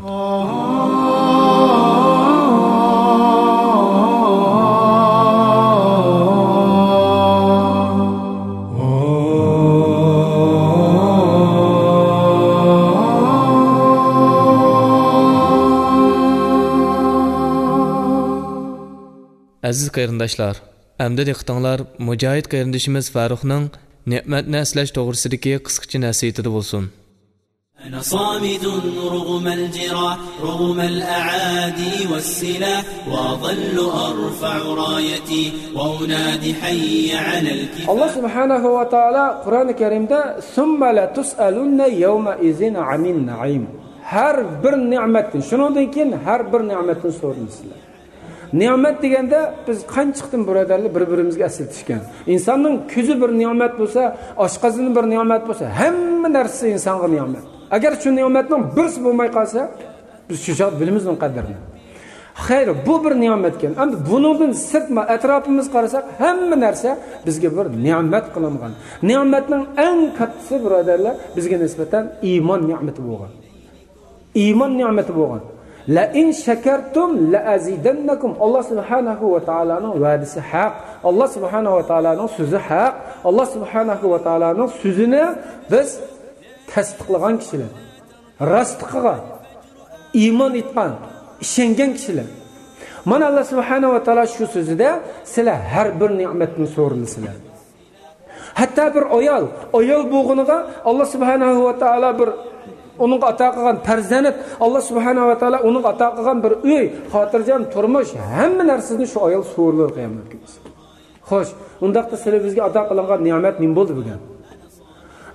Aziz qarindoshlar, endi diqqatinglar mujohid qarindoshimiz Faruqning ne'matni aslash to'g'risidagi qisqacha nasihati bo'lsin. أنا صامد رغم الجراح رغم الأعادي والسلاح وأظل أرفع رايتي وأنادي حي على الكفاح. الله سبحانه وتعالى قرآن الكريم ده ثم لا تسألن يومئذ عن النعيم. Her bir nimetin, şundan keyin her bir nimetin sorulmasılar. Nimet degende biz qanchiqdan birodarlar bir-birimizga eslatishgan. İnsanning ko'zi bir nimet bo'lsa, oshqozoni bir nimet bo'lsa, hamma narsa insonga nimet. Agar shu ne'matning birisi bo'lmay qolsa, biz shu bilimizning qadrini. Xayr, bu bir ne'matkan. Endi buningdan sirtma atrofimiz qarasak, hamma narsa bizga bir ne'mat qilingan. Ne'matning eng kattasi birodarlar bizga nisbatan iymon ne'mati bo'lgan. Iymon ne'mati bo'lgan. La in shakartum la azidannakum. Alloh subhanahu va taolaning va'dasi haq. Alloh subhanahu va taolaning so'zi haq. Alloh subhanahu va taolaning so'zini biz tasdiqlagan kishilar, rostligiga iymon etgan, ishongan kishilar. Mana Alloh subhanahu va taolo shu so'zida sizlar har bir ne'matni so'ralsizlar. Hatto bir ayol bo'lganiga Alloh subhanahu va taolo bir onun ato qilgan farzand, Alloh subhanahu va taolo uning ato qilgan bir uy, xotirjam turmush, hamma narsani shu ayol so'rlar qiyomat kunida. Xo'sh, undaqda sizlar bizga ato qilingan ne'mat nima bo'ldi bugun?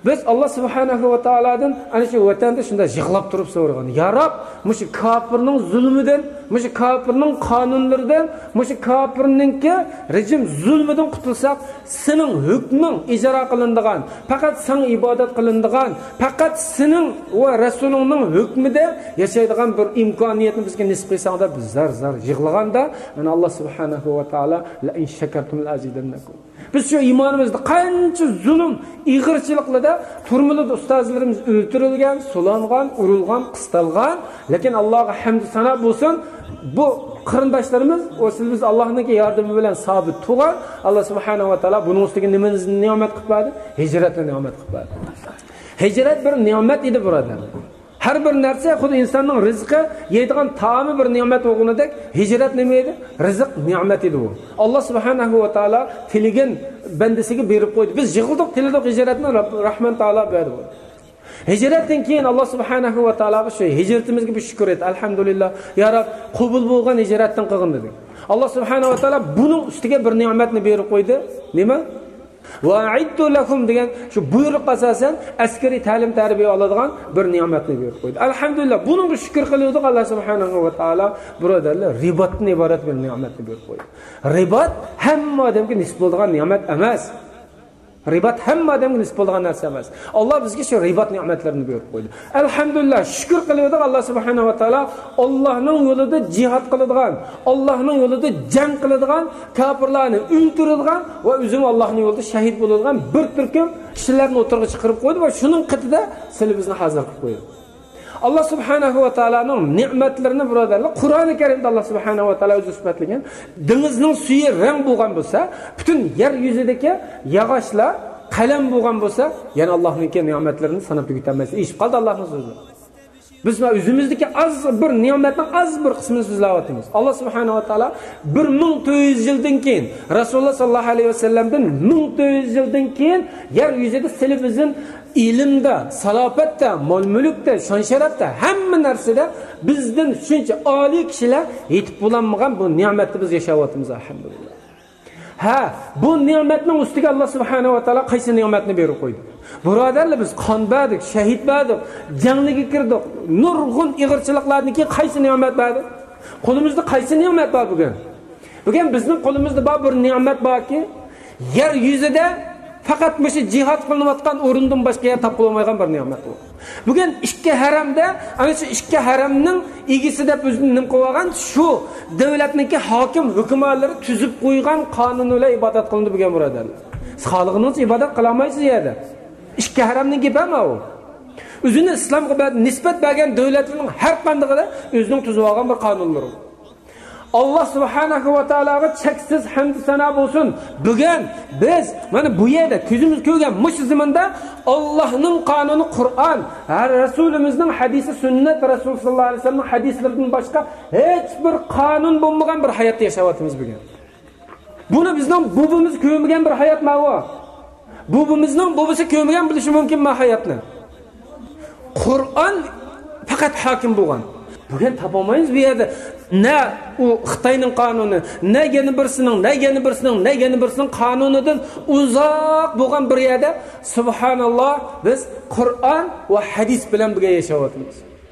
Biz Allah subhanahu va taoladan ana shu vatanda shunda yig'lab turib so'ragan. Ya Rob, mush kofirning zulmidan, mush kofirning qonunlaridan, mush kofirningki rejim zulmidan qutulsak, sening hukming ijro qilinadigan, faqat sen ibodat qilinadigan, faqat sening va rasulingning hukmida yashaydigan bir imkoniyatni bizga nisb qilsangda biz zar yig'laganda, mana Allah subhanahu va taolo la in shakartum la azidannakum. Biz şu imanımızda qancha zulm, ig'irchiliklarda turmulida ustozlarimiz o'ltirilgan, so'langan, urilgan, qistalgan, lekin Allohga hamd sana bo'lsin, bu qarindoshlarimiz o'silimiz Allohning yordami bilan sabit turgan. Alloh subhanahu va taolo buning ustiga nima ne'mat qilib berdi? Hijratni ne'mat qilib berdi. Hijrat bir ne'mat edi birodar. Har bir narsa xuddi insonning rizqi, yeydigan taomi bir ne'mat o'g'inidek, hijrat nima edi? Rizq ne'mat edi u. Alloh subhanahu va taolo tiligan bandasiga berib qo'ydi. Biz yig'ildik, tilidik hijratni Rahman taolo berdi. Hijratdan keyin Alloh subhanahu va taologa shu hijratimizga bir shukr et. Alhamdulillah, ya Rob, qabul bo'lgan hijratdan qilgin dedik. Alloh subhanahu va taolo buning ustiga bir ne'matni berib qo'ydi. Nima? Wa'idtu lakum degan shu buyruq asosan askariy ta'lim tarbiya oladigan bir ne'matni berib qo'ydi. Alhamdulillah, buning shukr qiluvdik Alloh subhanahu va taolo birodarlar, ribatni iborat bir ne'matni berib qo'ydi. Ribat hamma odamga nisb bo'lgan ne'mat emas. Ribat hamma odamga nisb bo'lgan narsa emas. Alloh bizga shu ribat ne'matlarini berib qo'ydi. Alhamdulillah, shukr qiluvdik Alloh subhanahu va taolo Allohning yo'lida jihad qiladigan, Allohning yo'lida jang qiladigan, kofirlarni o'ldiradigan va o'zim Allohning yo'lida shahid bo'ladigan bir turkum kishilarni o'tirg'i chiqarib qo'ydi va shuning qitida sizlar bizni hazır qilib qo'ydi. Allah subhanahu va taolaning ne'matlarini birodarlar, Qur'oni Karimda Allah subhanahu va taolo o'zi isbotlagan. Dengizning suyi rang bo'lgan bo'lsa, butun yer yuzidagi yog'ochlar qalam bo'lgan bo'lsa, yana Allohning ne'matlarini sanab tugatolmaysiz. Eshib qoldi Allohning so'zi. Biz o'zimizdagi az bir ne'matning az bir qismini so'zlayapmiz. Alloh subhanahu va taolo 1400 yildan keyin, Rasululloh sallallohu alayhi vasallamdan 1400 yildan keyin yer yuzida silibizin ilimda, salopatda, mol-mulkda, shon-sharafda, hamma narsada bizdan shuncha oliy kishilar yetib bo'lmagan bu ne'matni biz yashayapmiz alhamdulillah. Ha, bu ne'matning ustiga Alloh subhanahu va taolo qaysi ne'matni berib qo'ydi? Birodarlar, biz qon berdik, shahid berdik, jangliga kirdik. Nurg'un ig'irchiliklarniki qaysi ne'mat berdi? Qo'limizda qaysi ne'mat bor bugun? Bugun bizning qo'limizda bor bir ne'mat borki, yer yuzida faqat o'sha jihad qilinayotgan o'rindan boshqa yer topib bo'lmaydigan bir ne'mat bu. Bugun ikki haramda, ana shu ikki haramning egisi deb o'zini nim qo'ygan shu davlatniki hokim hukmronlari tuzib qo'ygan qonun bilan ibodat qilindi bugun birodarlar. Siz xalqingiz ibodat qila olmaysiz yerda. Ikki haramning gapi nima u? O'zini islomga nisbat bergan davlatning har qandig'ida o'zining tuzib olgan bir qonunlari. Allah subhanahu va taologa cheksiz hamd sana bo'lsin. Bugun biz mana bu yerda ko'zimiz ko'rgan mush zamonda Allohning qonuni Qur'on, Rasulimizning hadisi, sunnat, Rasululloh sollallohu alayhi vasallam hadislaridan boshqa hech bir qonun bo'lmagan bir hayotda yashayapmiz bugun. Buni bizning bobimiz ko'rmagan bir hayot ma'vo. Bobimizning bobisi ko'rmagan bilishi mumkin ma hayotni. Qur'on faqat hokim bo'lgan. Bugun topolmaymiz bu yerda. Ne u Xitoyning qonuni, ne yana birisining qonunidan uzoq bo'lgan bir yerda subhanalloh biz Qur'on va hadis bilan birga yashayapmiz.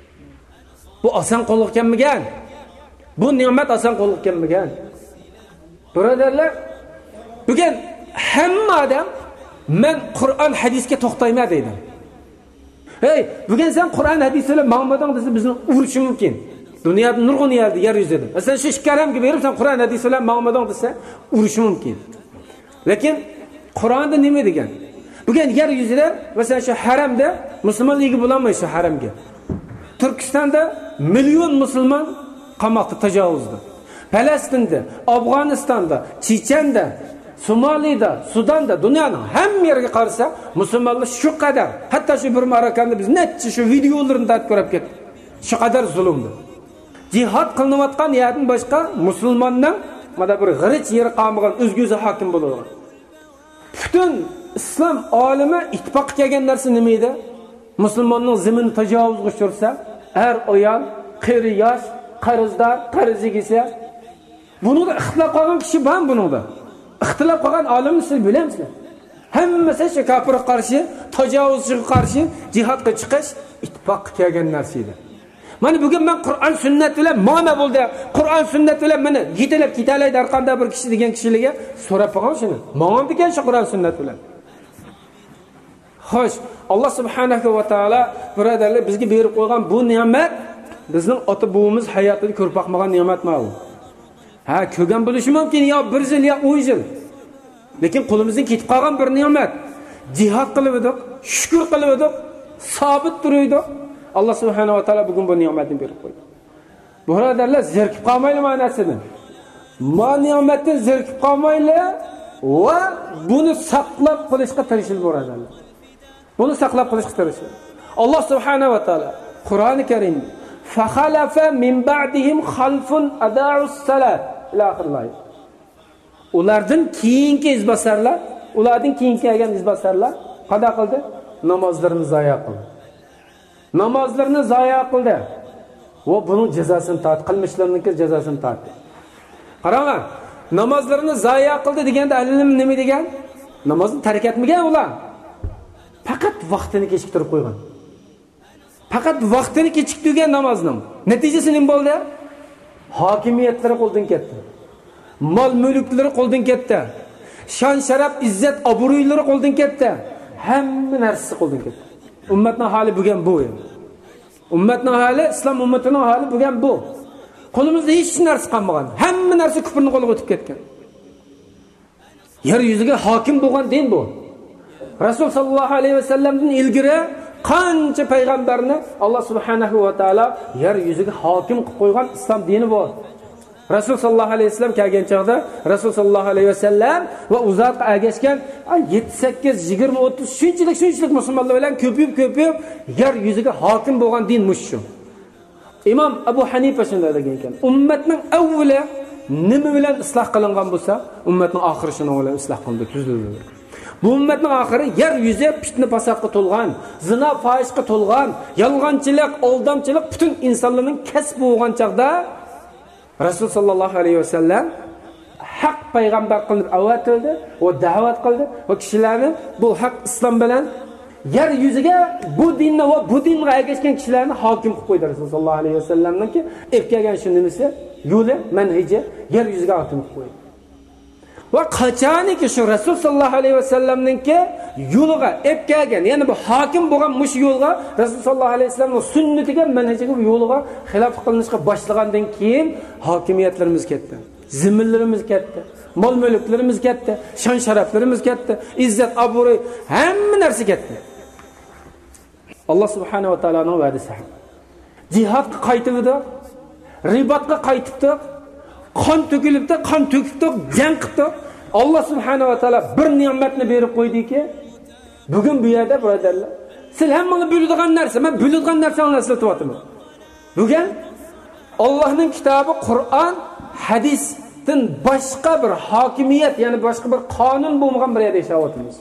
Bu oson qo'lga kelmagan. Bu ne'mat oson qo'lga kelmagan. Birodarlar, bugun hamma odam men Qur'on hadisga to'xtayman deydi. Hey, bugun sen Qur'on hadis bilan Muhammadning desa bizni urishi mumkin. Dunyoda nurg'un yerda yer yuzida. Masalan, shu ishkaramga berib sen Qur'on hadis bilan Muhammadning desa urishi mumkin. Lekin Qur'onda nima degan? Bugun yer yuzida, masalan, shu haramda musulmonligi bo'lmaydi shu haramga. Turkistonda million musulmon qamoqda, tajovuzda. Falastinda, Afg'onistonda, Chechenda, Somalida, Sudanda, dunyoning hamma yeriga qarasa musulmonlar shu qadar, hatto shu bir marakanda biz necha shu videolarini tatib ko'rib ketdik. Shu qadar zulmdir. Jihad qilinayotgan yerdan boshqa musulmonning mana bir g'irich yeri qolmagan o'zguzi hokim bo'ladi. Butun islom olimi ittifoq kelgan narsa nima edi? Musulmonning zimini tajovuzga uchirsa, er ayol, qari yosh, qarzdor, qarzigisi. Buni ixtilof qilgan kishi ham buningda. İxtilaf qilgan olimni siz bilamsizlar. Hammasi shu kofirga qarshi, tajovuzchiga qarshi jihadga chiqish ittifoqqa kelgan narsa edi. Mana bugun men Qur'on sunnat bilan mana bo'ldi. Qur'on sunnat bilan meni yetilib ketalaydi har qanday bir kishi degan kishilarga so'rab qo'ygan shuni. Ma'lum ekan shu Qur'on sunnat bilan. Xo'sh, Alloh subhanahu va taolo birodarlar bizga berib qo'ygan bu ne'mat bizning ota-buvimiz hayotida ko'rib boqmagan ne'matmi bu? Ha, ko'rgan bo'lishi mumkin yo 1 yil yo 10 yil. Lekin qo'limizdan ketib qolgan bir ne'mat. Jihad qilib edik, shukr qilib edik, sabit turaydi. Allah subhanahu wa taala bugün bu nimetini berib qo'ydi. Birodarlar, zerikib qolmaylik ma'nosidan. Ma ne'matdan zerikib qolmaylik va buni saqlab qolishga tirishib birodarlar. Buni saqlab qolishga tirishib. Allah subhanahu wa taala Qur'oni Karim "Fakhalafa min ba'dihim khalfun ada'us salat" ila oxirlay. Ulardan keyingi izbasarlar, ulardan keyin kelgan izbasarlar qada qildi? Namozlarini zoya qildi. Namozlarini zoya qildi. Va buning jazosini tortdi, qilmishlarining jazosini tortdi. Qarang, namozlarini zoya qildi deganda ahlim nima degan? Namozni tark etmagan ular. Faqat vaqtini kechiktirib qo'ygan. Faqat vaqtini kechiktirgan namozning natijasi nima bo'ldi? Hokimiyatlari qo'ldan ketdi. Mol mulklari qo'ldan ketdi. Shon sharaf, izzat, obro'ylari qo'ldan ketdi. Hamma narsasi qo'ldan ketdi. Ummatning hali bo'lgan bu endi. Ummatning hali, islom ummatining hali bo'lgan bu. Qo'limizda hech narsa qolmagan. Hamma narsa kufrning qo'liga o'tib ketgan. Yer yuziga hokim bo'lgan din bu. Rasul sallallohu alayhi vasallamdan ilgari qancha payg'ambarni Alloh subhanahu va taolo yer yuziga hokim qilib qo'ygan islom dini bu. Rasul sallallohu alayhi vasallam kelgan chog'da Rasul sallallohu alayhi vasallam va uzoq agashgan 7, 8, 20, 30 shunchalik musulmonlar bilan ko'payib yer yuziga hokim bo'lgan din shu. Imom Abu Hanifa shunday degan ekan. Ummatning avvali nima bilan isloh qilingan bo'lsa, ummatning oxiri shuni bilan isloh qilindi, tuzildi. Bu ummatning oxiri yer yuzi fitna fasodga to'lgan, zina, fohishga to'lgan, yolg'onchilik, aldamchilik butun insonlarning kasbi bo'lgan chaqda Rasul sallallohu alayhi vasallam haq payg'ambar qilib avatildi va da'vat qildi va kishilarni bu haq islom bilan yer yuziga bu dinni va bu dinga ergashgan kishilarni hokim qilib qo'ydi Rasul sallallohu alayhi vasallamniki erkagan shu nimasi yo'li, manhaji yer yuziga hokim qilib qo'ydi. Va qachoniki shu Rasul sallallohu alayhi vasallamningki yo'liga erkagan, ya'ni bu hokim bo'lgan mush yo'lga Rasul sallallohu alayhi vasallamning sunnatiga, manhajiga, yo'liga xilof qilinishga boshlagandan keyin hokimiyatlarimiz ketdi. Ziminlarimiz ketdi. Mol mulklarimiz ketdi. Shon sharaflarimiz ketdi. Izzat, obro', hamma narsa ketdi. Alloh subhanahu va taoloning va'dasi. Jihadga qaytibdi, ribatga qaytibdi, qon to'kilibdi, qon to'kibdi, jang qilibdi. Alloh subhanahu va taolo bir ne'matni berib qo'ydiki, bugun bu yerda birodarlar, siz hammani biladigan narsa, men biladigan narsani eslatib bugun Allohning kitobi Qur'on, hadisdan boshqa bir hokimiyat, ya'ni boshqa bir qonun bo'lmagan bir yerda yashayapmiz.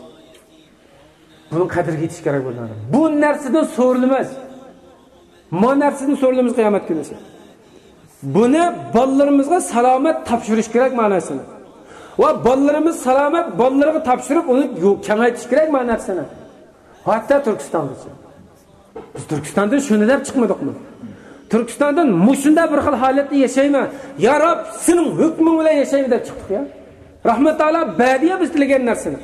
Buni qadriga yetish kerak bo'ladi. Bu narsadan so'rilmas. Bu narsadan so'rilmas qiyomat kunida. Buni bolalarimizga salomat topshirish kerak ma'nosini. Va bolalarimiz salomat bolalarga topshirib uni kamaytirish kerak ma'nosini. Hatto Turkistonda. Biz Turkistonda shuni deb chiqmadikmi? Turkistondan mushunda bir xil holatda yashayman. Ya Rob, sening hukming bilan yashayman deb chiqdik ya. Rahmat taolo badiya biz tilagan narsani.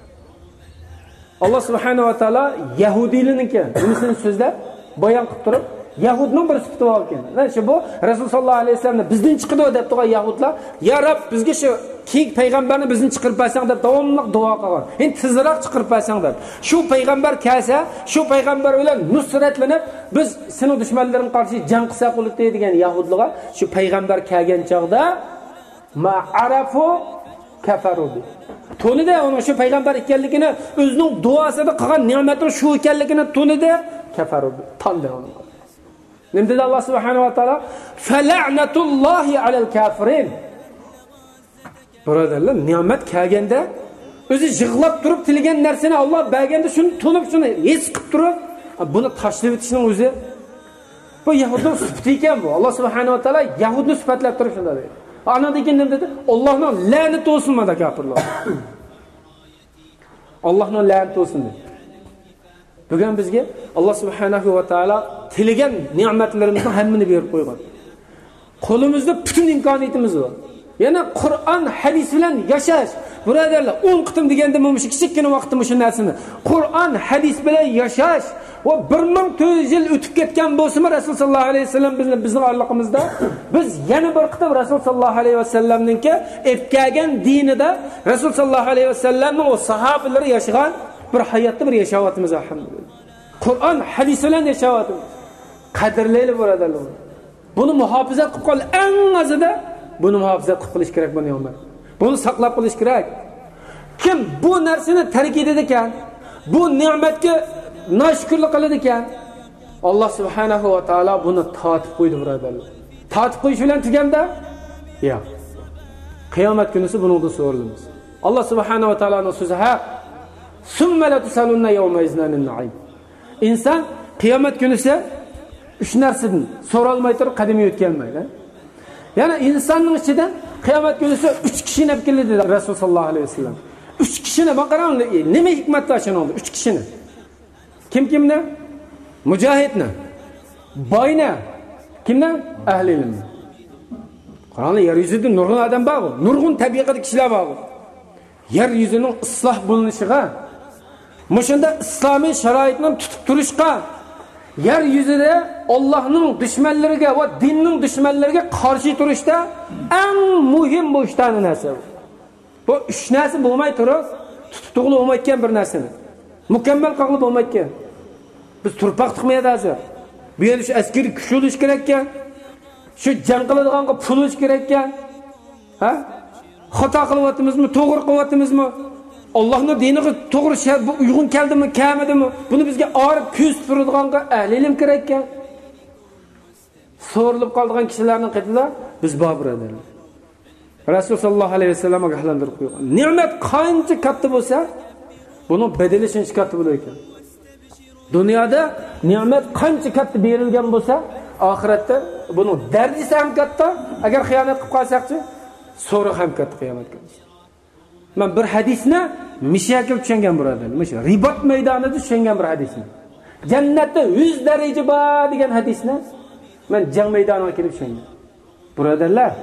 Alloh subhanahu va taolo yahudiylarniki bunisini so'zlab bayon qilib turib, Yahudning bir sifati bor ekan. Mana shu bu Rasul sallallohu alayhi vasallam bizdan chiqdi deb turgan Yahudlar, "Ya Rob, bizga shu keng payg'ambarni bizni chiqarib bersang" deb davomli duo qilgan. Endi tezroq chiqarib bersang deb. Shu payg'ambar kelsa, shu payg'ambar bilan nusratlanib, biz sening dushmanlaring qarshi jang qilsak bo'ladi degan Yahudlarga shu payg'ambar kelgan chog'da ma'arafu kafaru. Tonida uning shu payg'ambar ekanligini, o'zining duosida qilgan ne'mati shu ekanligini tonida kafaru. Tanda uni. Nima dedi Alloh subhanahu va taolo? Fala'natullohi alal kafirin. Birodarlar, ne'mat kelganda o'zi yig'lab turib tilgan narsani Alloh berganda shuni tunib, shuni his qilib turib, buni tashlab o'tishning o'zi bu Yahudning sifati ekan bu. Alloh subhanahu va taolo Yahudni sifatlab turib shunda dedi. Anadan keyin nima dedi? Allohning la'nati bo'lsin mana kafirlar. Allohning la'nati bo'lsin dedi. Bugun bizga Alloh subhanahu va taolo tilagan ne'matlarimizning hammani berib qo'ygan. Qo'limizda butun imkoniyatimiz bor. Yana Qur'on, hadis bilan yashash. Birodarlar, 10 qitim deganda mana shu kichikgina vaqtda shu narsani Qur'on, hadis bilan yashash va 1400 yil o'tib ketgan bo'lsa-mu Rasul sallallohu alayhi vasallam bizning orliqimizda biz yana bir qitim Rasul sallallohu alayhi vasallamninki etkagan dinida Rasul sallallohu alayhi vasallamning o sahobalari yashagan bir hayotda bir yashayotimiz alhamdulillah. Qur'on, hadis bilan yashayotimiz. Qadrlayli birodarlar. Buni muhofazat qilib qol eng azida buni muhofazat qilib qilish kerak bu ne'mat. Buni saqlab qolish kerak. Kim bu narsani tark etadi ekan, bu ne'matga noshukrlik qiladi ekan, Alloh subhanahu va taolo buni tatib qo'ydi birodarlar. Tatib qo'yish bilan tuganda? Yo'q. Qiyomat kunisi buningdan so'ralamiz. Alloh subhanahu va taoloning so'zi haq. Summa la tusalunna yawma iznanin na'im. Inson qiyomat kunisi uch narsadan so'ralmay turib qadamiga o'tganmaydi. Yana insonning ichidan qiyomat kunisi 3 kishini olib keldi dedi Rasul sallallohu alayhi vasallam. 3 kishini qarang, nima hikmatda ashuningda 3 kishini. Kimni? Mujohidni. Boyni. Kimni? Ahli ilm. Qur'onda yer yuzida nurg'un odam bor, nurg'un tabiatda kishilar bor. Yer yuzining isloh bo'linishiga, mushunda islomiy sharoitni tutib turishga, yer yuzida Allohning dushmanlariga va dinning dushmanlariga qarshi turishda eng muhim bu 3 ta narsa. Bu 3 narsa bo'lmay turib, tutib tug'ilib olmayotgan bir narsani. Mukammal qilib olmayotgan. Biz turpoq tiqmaydi hozir. Bu yerda shu askariy kuch bo'lish kerak ekan. Shu jang qiladiganga pul bo'lish kerak ekan. Ha? Xato qilyapmizmi, to'g'ri qilyapmizmi? Allohning diniga to'g'ri bu uyg'un keldimi, kamidimi? Buni bizga orib ko'z turadiganga ahli ilm kerak ekan. So'rilib qolgan kishilarning qatida biz bor birodarlar. Rasul sallallohu alayhi vasallam ogohlantirib qo'ygan. Ne'mat qancha katta bo'lsa, buni bedeli shuncha katta bo'lar ekan. Dunyoda ne'mat qancha katta berilgan bo'lsa, oxiratda buni darajasi ham katta. Agar xiyonat qilib qolsaqchi, so'ri ham katta qiyomat kunida. Men bir hadisni mishakil tushungan birodarlar. Mana ribot maydonida tushungan bir hadisni. Jannatda 100 daraja bor degan hadisni men jang maydoniga kelib tushungan. Birodarlar,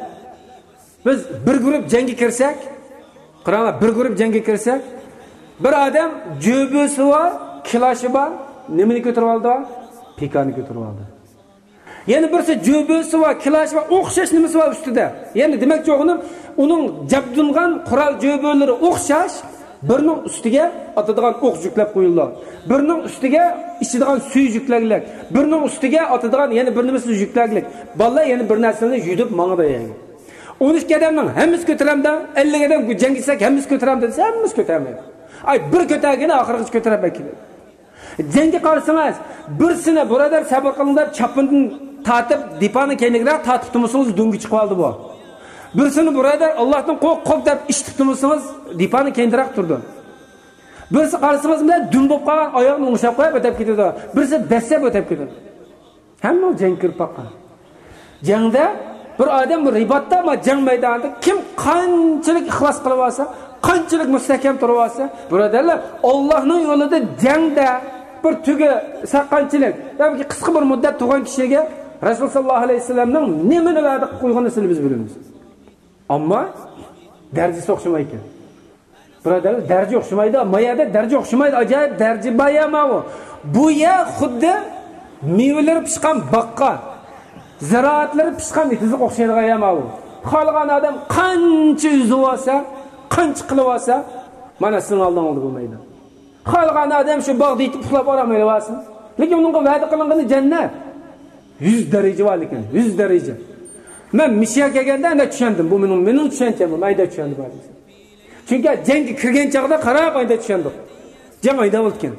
biz bir guruh jangga kirsak, qaranglar, bir guruh jangga kirsak, bir odam jo'bisi va kilashi bor, nimani ko'tarib oldi? Pikani ko'tarib oldi. Yana birisi jo'bisi va kilashi va o'xshash nimasi bor ustida. Ya'ni demakchi uning jabdungan qurol jo'belari o'xshash, birining ustiga otadigan o'q yuklab qo'yilgan. Birining ustiga ichadigan suv yuklaglar. Birining ustiga otadigan yana bir nimasi yuklaglar. Balla yana bir narsani yudib mangida yani. 12 odamning hammasi ko'taramda, 50 odam jangilsak hammasi ko'taramda desa, hammasi ko'tarmaydi. Ay bir ko'targani oxirigacha ko'tarib keladi. Jangga qarasangiz, birsini birodar sabr qiling deb chapindan tatib, dipani keyinroq tatib tursangiz dungi chiqib oldi bu. Birsini birodar Allohdan qo'rq deb ishtib tursangiz, dipani keyinroq turdi. Birisi qarasangiz bilan dum bo'lib qolgan oyoqni o'ngshab qo'yib o'tib ketadi. Birisi dastlab o'tib ketadi. Hamma jang kirib qolgan. Jangda bir odam bu ribotda ama jang maydonida kim qanchalik ixlos qilib olsa, qanchalik mustahkam turib olsa, birodarlar, Allohning yo'lida jangda bir tugi saqanchilik, yoki qisqa bir muddat turgan kishiga Rasul sallallohu alayhi vasallamning nimani va'da qilib qo'yganini biz bilamiz. Ammo darajasi o'xshamaydi. Birodarlar, daraja o'xshamaydi, mayada daraja o'xshamaydi, ajoyib daraja bayama bu. Bu ya xuddi mevalar pishgan baqqa, ziroatlar pishgan itiziq o'xshaydigan yama bu. Qolgan odam qancha uzib olsa, qancha qilib olsa, mana sizning oldingizda bo'lmaydi. Qolgan odam shu bog'da yetib uxlab olmaydi vasin. Lekin uningga va'da qilingan jannat 100 daraja bor ekan, 100 daraja. Men mishiya kelganda ana tushundim. Bu mening tushuncham, mayda tushundim hozir. Chunki jangga kirgan chaqda qarab mayda tushundim. Jang ayda o'tgan.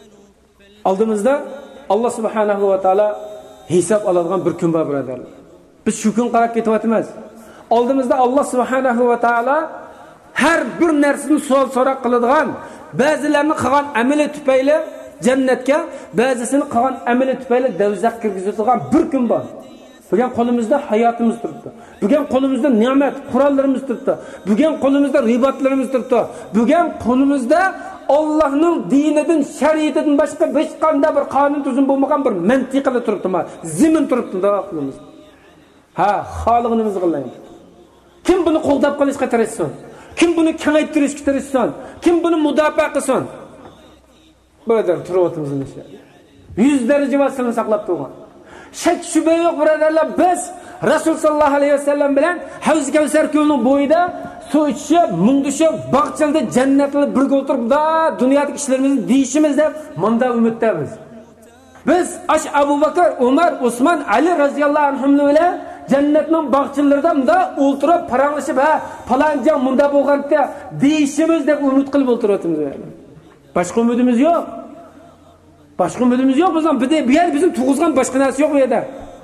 Oldimizda Alloh subhanahu va taolo hisob oladigan bir kun bor birodarlar. Biz shu kun qarab ketyapmiz. Oldimizda Alloh subhanahu va taolo har bir narsani so'roq qiladigan, ba'zilarini qilgan amali tufayli jannatga, ba'zisini qilgan amali tufayli dovzaq kirgizadigan bir kun bor. Bugun qo'limizda hayotimiz turibdi. Bugun qo'limizda ne'mat, qurollarimiz turibdi. Bugun qo'limizda ribotlarimiz turibdi. Bugun qo'limizda Allah'ның dinidan, şeriatidan başka hech qanday bir qonun tuzum bo'lmagan bir mantiqada turibdi-mi? Zimin turibdi da aqlimiz. Ha, xoliqimizni qilmaydi. Kim buni qo'llab qolishga tirishsin? Kim buni kengaytirishga tirishsin? Kim buni mudofaa qilsin? Birodar, turibmiz işte. 100 derece vasılını saqlab turgan. Şek şübhe yo'q, birodarlar, biz Rasul sallallohu alayhi vasallam bilan Havz Kavsar ko'lining bo'yida suv ichib, mundishib, bog'chada jannatda birga o'tirib, da dunyodagi ishlarimizni deyishimiz deb manda umiddamiz. Biz Abu Bakr, Umar, Usman, Ali radhiyallohu anhum bilan jannatning bog'chalarida munda o'tirib, paranglashib, ha, falonca munda bo'lganda deyishimiz deb umid qilib o'tiribmiz. Boshqa umidimiz yo'q. Başka ümidimiz yok bizden. Bir yer bizim tuğuzgan başka narsa yok bu yerda.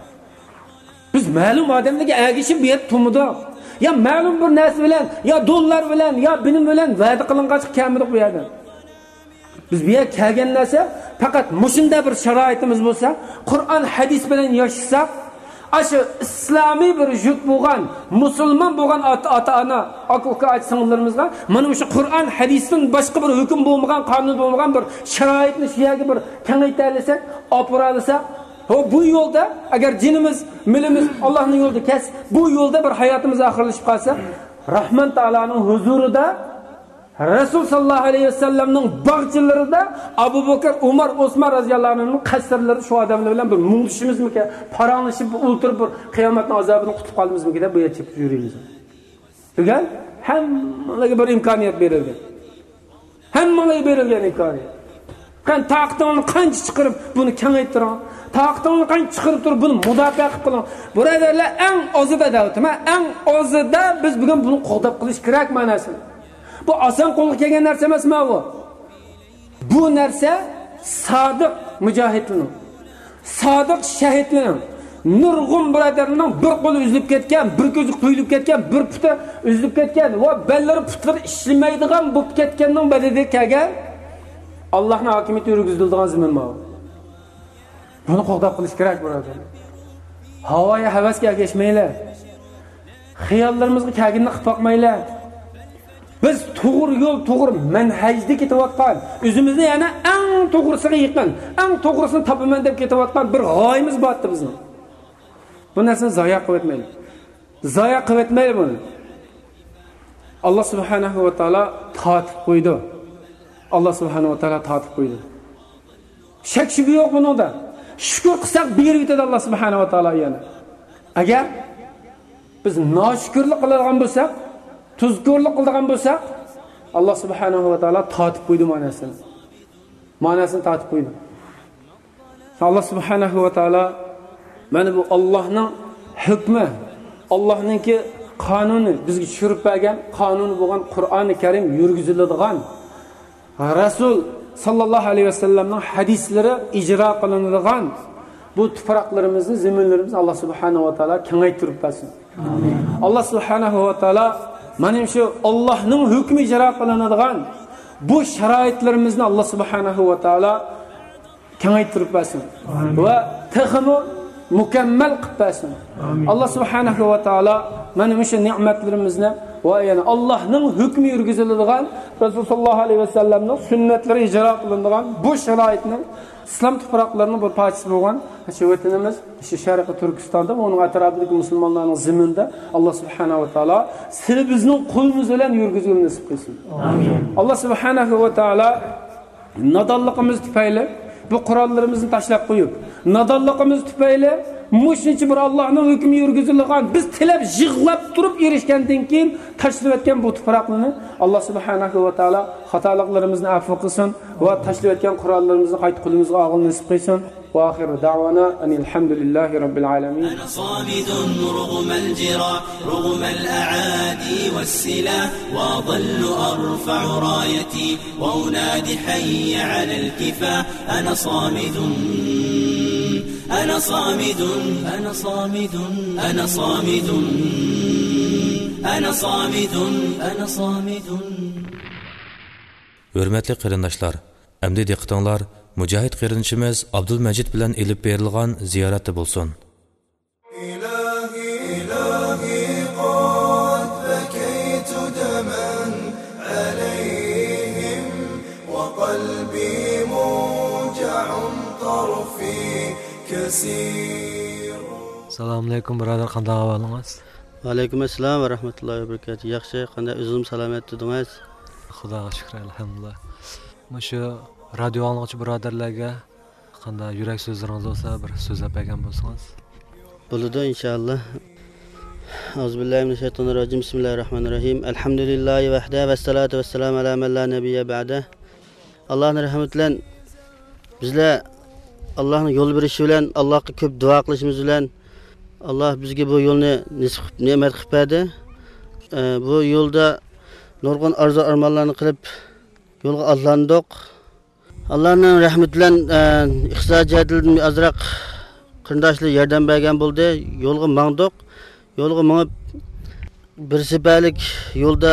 Biz ma'lum odamlarga ergishib bir yer tumuda. Ya ma'lum bir narsa bilan, ya dollar bilan, ya bilim bilan va'da qilingan kelmidik bu yerda. Biz bir yer kelgan narsa faqat mushunda bir sharoitimiz bo'lsa, Qur'on, hadis bilan yashasak, aşı İslami bir yurt bo'lgan, musulmon bo'lgan ota-ona, aka singillarımizga mana o'sha Qur'on, hadisdan boshqa bir hukm bo'lmagan, qonun bo'lmagan bir sharoitni shu yerga bir kengaytirsak, opiralasak, bu yo'lda agar jinimiz, milimiz Allohning yo'lida kes, bu yo'lda bir hayotimiz oxirlashib qolsa, Rahman Taoloning huzurida Rasul sallallohu alayhi vasallamning bog'chilarida Abu Bakr, Umar, Osman radhiyallohu anhuning qasrlari shu odamlar bilan bir mungishimizmi, paranglashib o'tirib bir qiyomatning azobidan qutib qoldimizmi deb bu yerga chiqib yuramiz. Bugun hammaga bir imkoniyat berilgan. Hammaga berilgan imkoniyat. Qan taqtini qancha chiqarib buni kengaytiring. Taqtini qancha chiqarib turib buni mudofaa qilib qiling. Birodarlar, eng ozida davlatma, eng ozida biz bugun buni qo'llab qilish kerak ma'nosida. Bu asan qo'lga kelgan narsa emasmi bu? Bu narsa sodiq mujohidlarning, sodiq shahidlarning, nurg'un birodarlarning bir qo'li uzilib ketgan, bir ko'zi quyilib ketgan, bir puti uzilib ketgan va ballari putlari ishlamaydigan bo'lib ketganning badalida kelgan Allohning hokimiyati yurgiziladigan zamin bu. Buni qo'llab qilish kerak birodarlar. Havoya havasga ergashmaylar. Xiyollarimizga kelganini qilib boqmaylar. Biz to'g'ri yo'l, to'g'ri manhajda ketayotgan, o'zimizni yana eng to'g'risiga yaqin, eng to'g'risini topaman deb ketayotgan bir g'oyamiz bordi bizning. Bu narsani zoya qilib etmaylik. Zoya qilib etmaylik buni. Alloh subhanahu va taolo tatib qo'ydi. Alloh subhanahu va taolo tatib qo'ydi. Shak shubha yo'q bunda. Shukr qilsak berib yetadi Alloh subhanahu va taolo yana. Agar biz noshukrlik qiladigan bo'lsak, tuzkorlik qiladigan bo'lsak, Alloh subhanahu va taolo tatib qo'ydi ma'nosini. Ma'nosini tatib qo'ydi. Alloh subhanahu va taolo mana bu Allohning hukmi, Allohningki qonuni, bizga tushirib bergan qonuni bo'lgan Qur'oni Karim yurgiziladigan, Rasul sallallohu alayhi vasallamning hadislari ijro qilinadigan bu tuproqlarimizni, zaminlarimizni Alloh subhanahu va taolo kengaytirib bersin. Amin. Alloh subhanahu va taolo mana shu Allohning hukmi ijro qilinadigan bu sharoitlarimizni Alloh subhanahu va taolo kengaytirib bersin va texmo mukammal qilib bersin. Alloh subhanahu va taolo mana shu ne'matlarimizni va yana Allohning hukmi yurgiziladigan, Rasul sallallohu alayhi vasallamning sunnatlari ijro qilinadigan bu sharoitni islom tuproqlarining bir parchasi bo'lgan shu vatanimiz, shu Sharqiy Turkistonda va uning atrofidagi musulmonlarning zaminida Alloh subhanahu va taolo sizni bizning qo'limiz bilan yurgizishni nasib qilsin. Amin. Alloh subhanahu va taolo nodonligimiz tufayli bu qurollarimizni tashlab qo'yib, nodonligimiz tufayli mushuncha bir Allohning hukmi yurgizilgan, biz tilab yig'lab turib erishgandan keyin tashlab etgan bu tuproqlarni Alloh subhanahu va taolo xatoliklarimizni afv qilsin va tashlab etgan qurollarimizni qayta qo'limizga olishni nasib qilsin. وآخر دعوانا أن الحمد لله رب العالمين. أنا صامد رغم الجراح رغم الأعادي والسلاح وأظل أرفع رايتي وأنادي حي على الكفاح. أنا صامد أنا صامد أنا صامد أنا صامد أنا صامد أنا صامد. Hürmetli qarindoshlar, endi diqqatinglar Mücahid qarindoshimiz Abdulmajid bilan elib berilgan ziyoratda bo'lsin. يسير. Assalomu alaykum birodar, qanday ahvolingiz? Va alaykum assalom va rahmatullohi va barakatuh. Yaxshi, qanday o'zim salomat edingiz? Xudoga shukr, alhamdulillah. Shu radio anglag'uchi birodarlarga qanday yurak so'zlaringiz bo'lsa, bir so'zlab bergan bo'lsangiz. Bo'ladi inshaalloh. Auzubillahi minash-shaytonir-rojim. Bismillahir-rahmanir-rahim. Alhamdulillahi vahda va salatu vassalamu ala man la nabiyya ba'da. Allohning rahmati bilan bizlar Allohning yo'l berishi bilan, Allohga ko'p duo qilishimiz bilan Allah bizga bu yo'lni nisb ne'mat qilib berdi. Bu yo'lda nurg'un arzu armonlarni qilib yo'lga otlandik. Allohning rahmati bilan iqtisodiyatdan azroq qarindoshlar yordam bergan bo'ldi. Yo'lga mangdik. Yo'lga mangib bir seferlik yo'lda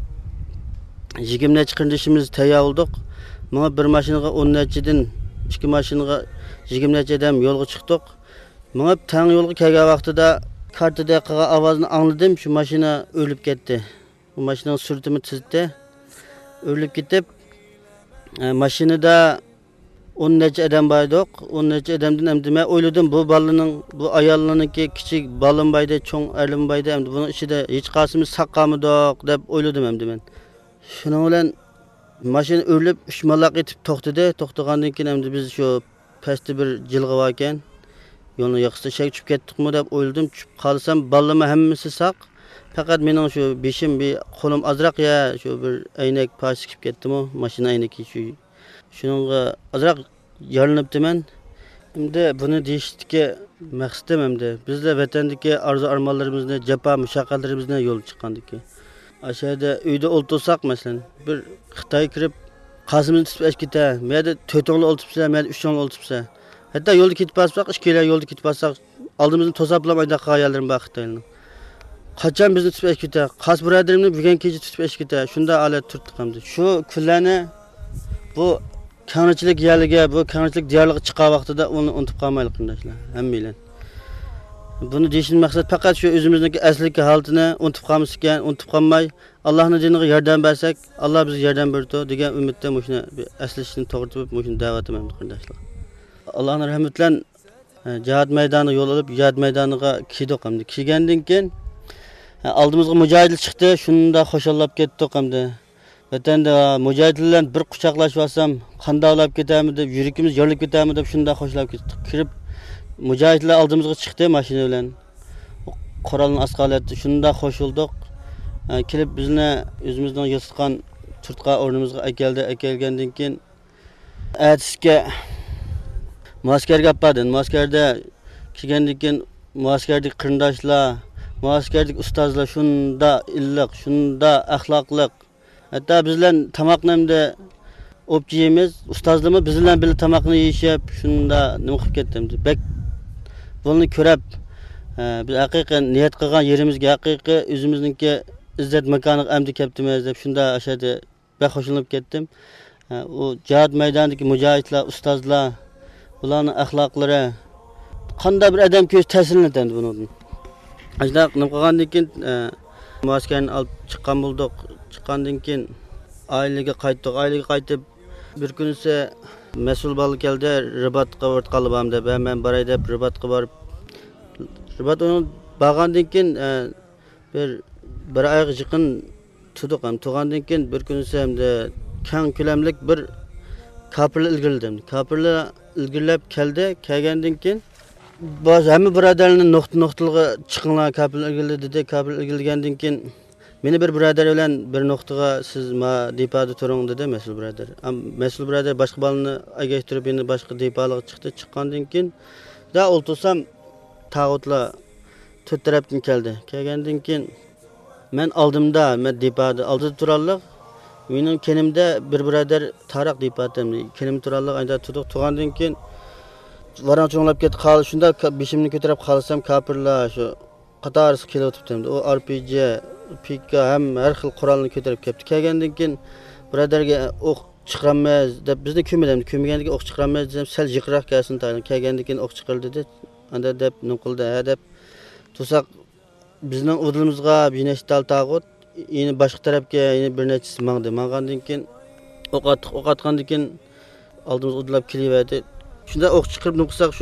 20 necha qarindoshimiz tayyor bo'ldik. Mana bir mashinaga 10 nechadan 2 mashinaga 20 necha odam yo'lga chiqdik. Mana tang yo'lga kelgan vaqtida kartada qilgan ovozini angladim, shu mashina o'lib ketdi. Bu mashinaning sur'atini tizdi. O'lib ketib, mashinada 10 necha odam bor edi. 10 necha odamdan endi men o'yladim, bu bolaning, bu ayollarningki kichik bolam bayda, cho'ng erlim bayda, endi buning ichida hech qaysimiz saqqamidoq deb o'yladim endi men. Shuning bilan mashina o'lib 3 mallaq etib to'xtadi. To'xtagandan keyin endi biz shu pastda bir jilg'a bor ekan. Yo'lni yoqsida shak tushib ketdikmi deb o'yladim. Tushib qolsam, ballarma hammasi saq. Faqat mening shu beshim, bir qo'lim azroq ya, shu bir aynak parchasi chiqib ketdimi, mashina aynaki shu. Shuningga azroq yaralanibdiman. Endi buni deyishdiki maqsadim endi bizlar vatandagi arzu armonlarimizni, jafo mushaqqatlarimizni yo'l chiqqandik. Aşağıda uyda o'ltirsak masalan, bir Xitoy kirib qazimizni tutib olib ketsa, menda 4 o'g'li o'ltiribsa, menda 3 o'g'li o'ltiribsa. Hatto yo'lda ketib pasaq, ishkelar yo'lda ketib pasaq, oldimizni to'sab olmaydi qo'yganlarim bor Xitoyning. Qachon bizni tutib olib ketsa, qas birodarimni bugun kecha tutib olib ketsa, shunda holat turtdik hamdi. Shu kunlarni bu kangchilik yerliga, bu kangchilik diyorligiga chiqqan vaqtida uni unutib qolmaylik qardoshlar, hammanglar. Bunu deyishim maqsad faqat shu o'zimizniki asliy holatini unutib qolmas ekan, unutib qolmay, Allohning diniga yordam bersak, Alloh bizga yordam berdi degan umidda shuni aslishni to'g'ri topib, shuni da'vatim ham qardoshlar. Allohning rahmati bilan jihad maydoniga yo'l olib, jihad maydoniga keldik hamdi. Kelgandan keyin oldimizga mujohidlar chiqdi, shunda xo'shallab ketdik hamdi. Vatanda mujohidlar bir quchoqlashib olsam, qandoqlab ketamiz deb, yuragimiz yorilib ketamiz deb shunda xo'shallab ketdik. Kirib mujohidlar oldimizga chiqdi mashina bilan. Qurolni asqalatdi. Shunda qo'shildik. Kelib bizni o'zimizning yasatgan turtqa o'rnimizga akelgandan keyin atisga muaskarga olib muaskarda kelgandan keyin muaskardagi qarindoshlar, muaskardagi ustozlar shunda illiq, shunda axloqliq. Hatto bizlar tomoqni hamda o'p yeymiz, ustozlarmi biz bilan birga tomoqni yeyishib, shunda nima qilib ketdimdi. Bek buni ko'rib, biz haqiqatan niyat qilgan yerimizga haqiqiy o'zimizningki izzat makoniga amdi kelibdimiz deb shunda ashada bek xo'shilinib ketdim. U jihad maydonidagi mujohidlar, ustozlar, ularning axloqlari qanday bir odam ko'z ta'sirlanadi bundan. Ajda nima qilgandan keyin muaskarni olib chiqqan bo'ldik. Chiqqandan keyin ailaga qaytdik. Ailaga qaytib bir kun esa mas'ul bola keldi, ribatga o'tqalibam deb, men boray deb ribatga borib ribat uni borgandan keyin bir oyga yaqin turdik ham. Turgandan keyin bir kun esa hamda keng ko'lamlik bir kofirlar ilgirildim. Kofirlar ilgirlab kelgandan keyin boz hamma birodarlarni nuqta-nuqtaga chiqinglar, kofirlar ilgirli dedi. Kofirlar ilgirgandan keyin meni bir birodar bilan bir nuqtaga siz ma depoda turing dedi mas'ul birodar. Mas'ul birodar boshqa balani agashtirib meni boshqa depoga chiqdi. Chiqqandan keyin da o'ltirsam tag'utlar to'rt tarafdan keldi. Kelgandan keyin men oldimda, men depoda oldida turarlik. Mening kenimda bir birodar Tariq depoda kenim turarlik ayda turdik. Turgandan keyin varan cho'nglab ketdi. Qoldi shunda beshimni ko'tarib qolsam kofirlar shu qatorisi kelib o'tibdi. O RPG Pika ham har xil qurolni ko'tarib kelibdi. Kelgandan keyin birodarga o'q chiqaramiz deb bizni ko'midam. Ko'mgandan keyin o'q chiqaramiz desam, sal yiqroq kelsin tayini. Kelgandan keyin o'q chiqildi dedi. Anda deb nim qildi, deb tursak bizning o'dlimizga binashtal tag'ut, yine boshqa tarafga yine bir nechasi mangdi. Mangandan keyin o'q atgandan keyin oldimizga o'dlab kelaverdi. Shunda o'q chiqirib nim qilsak shu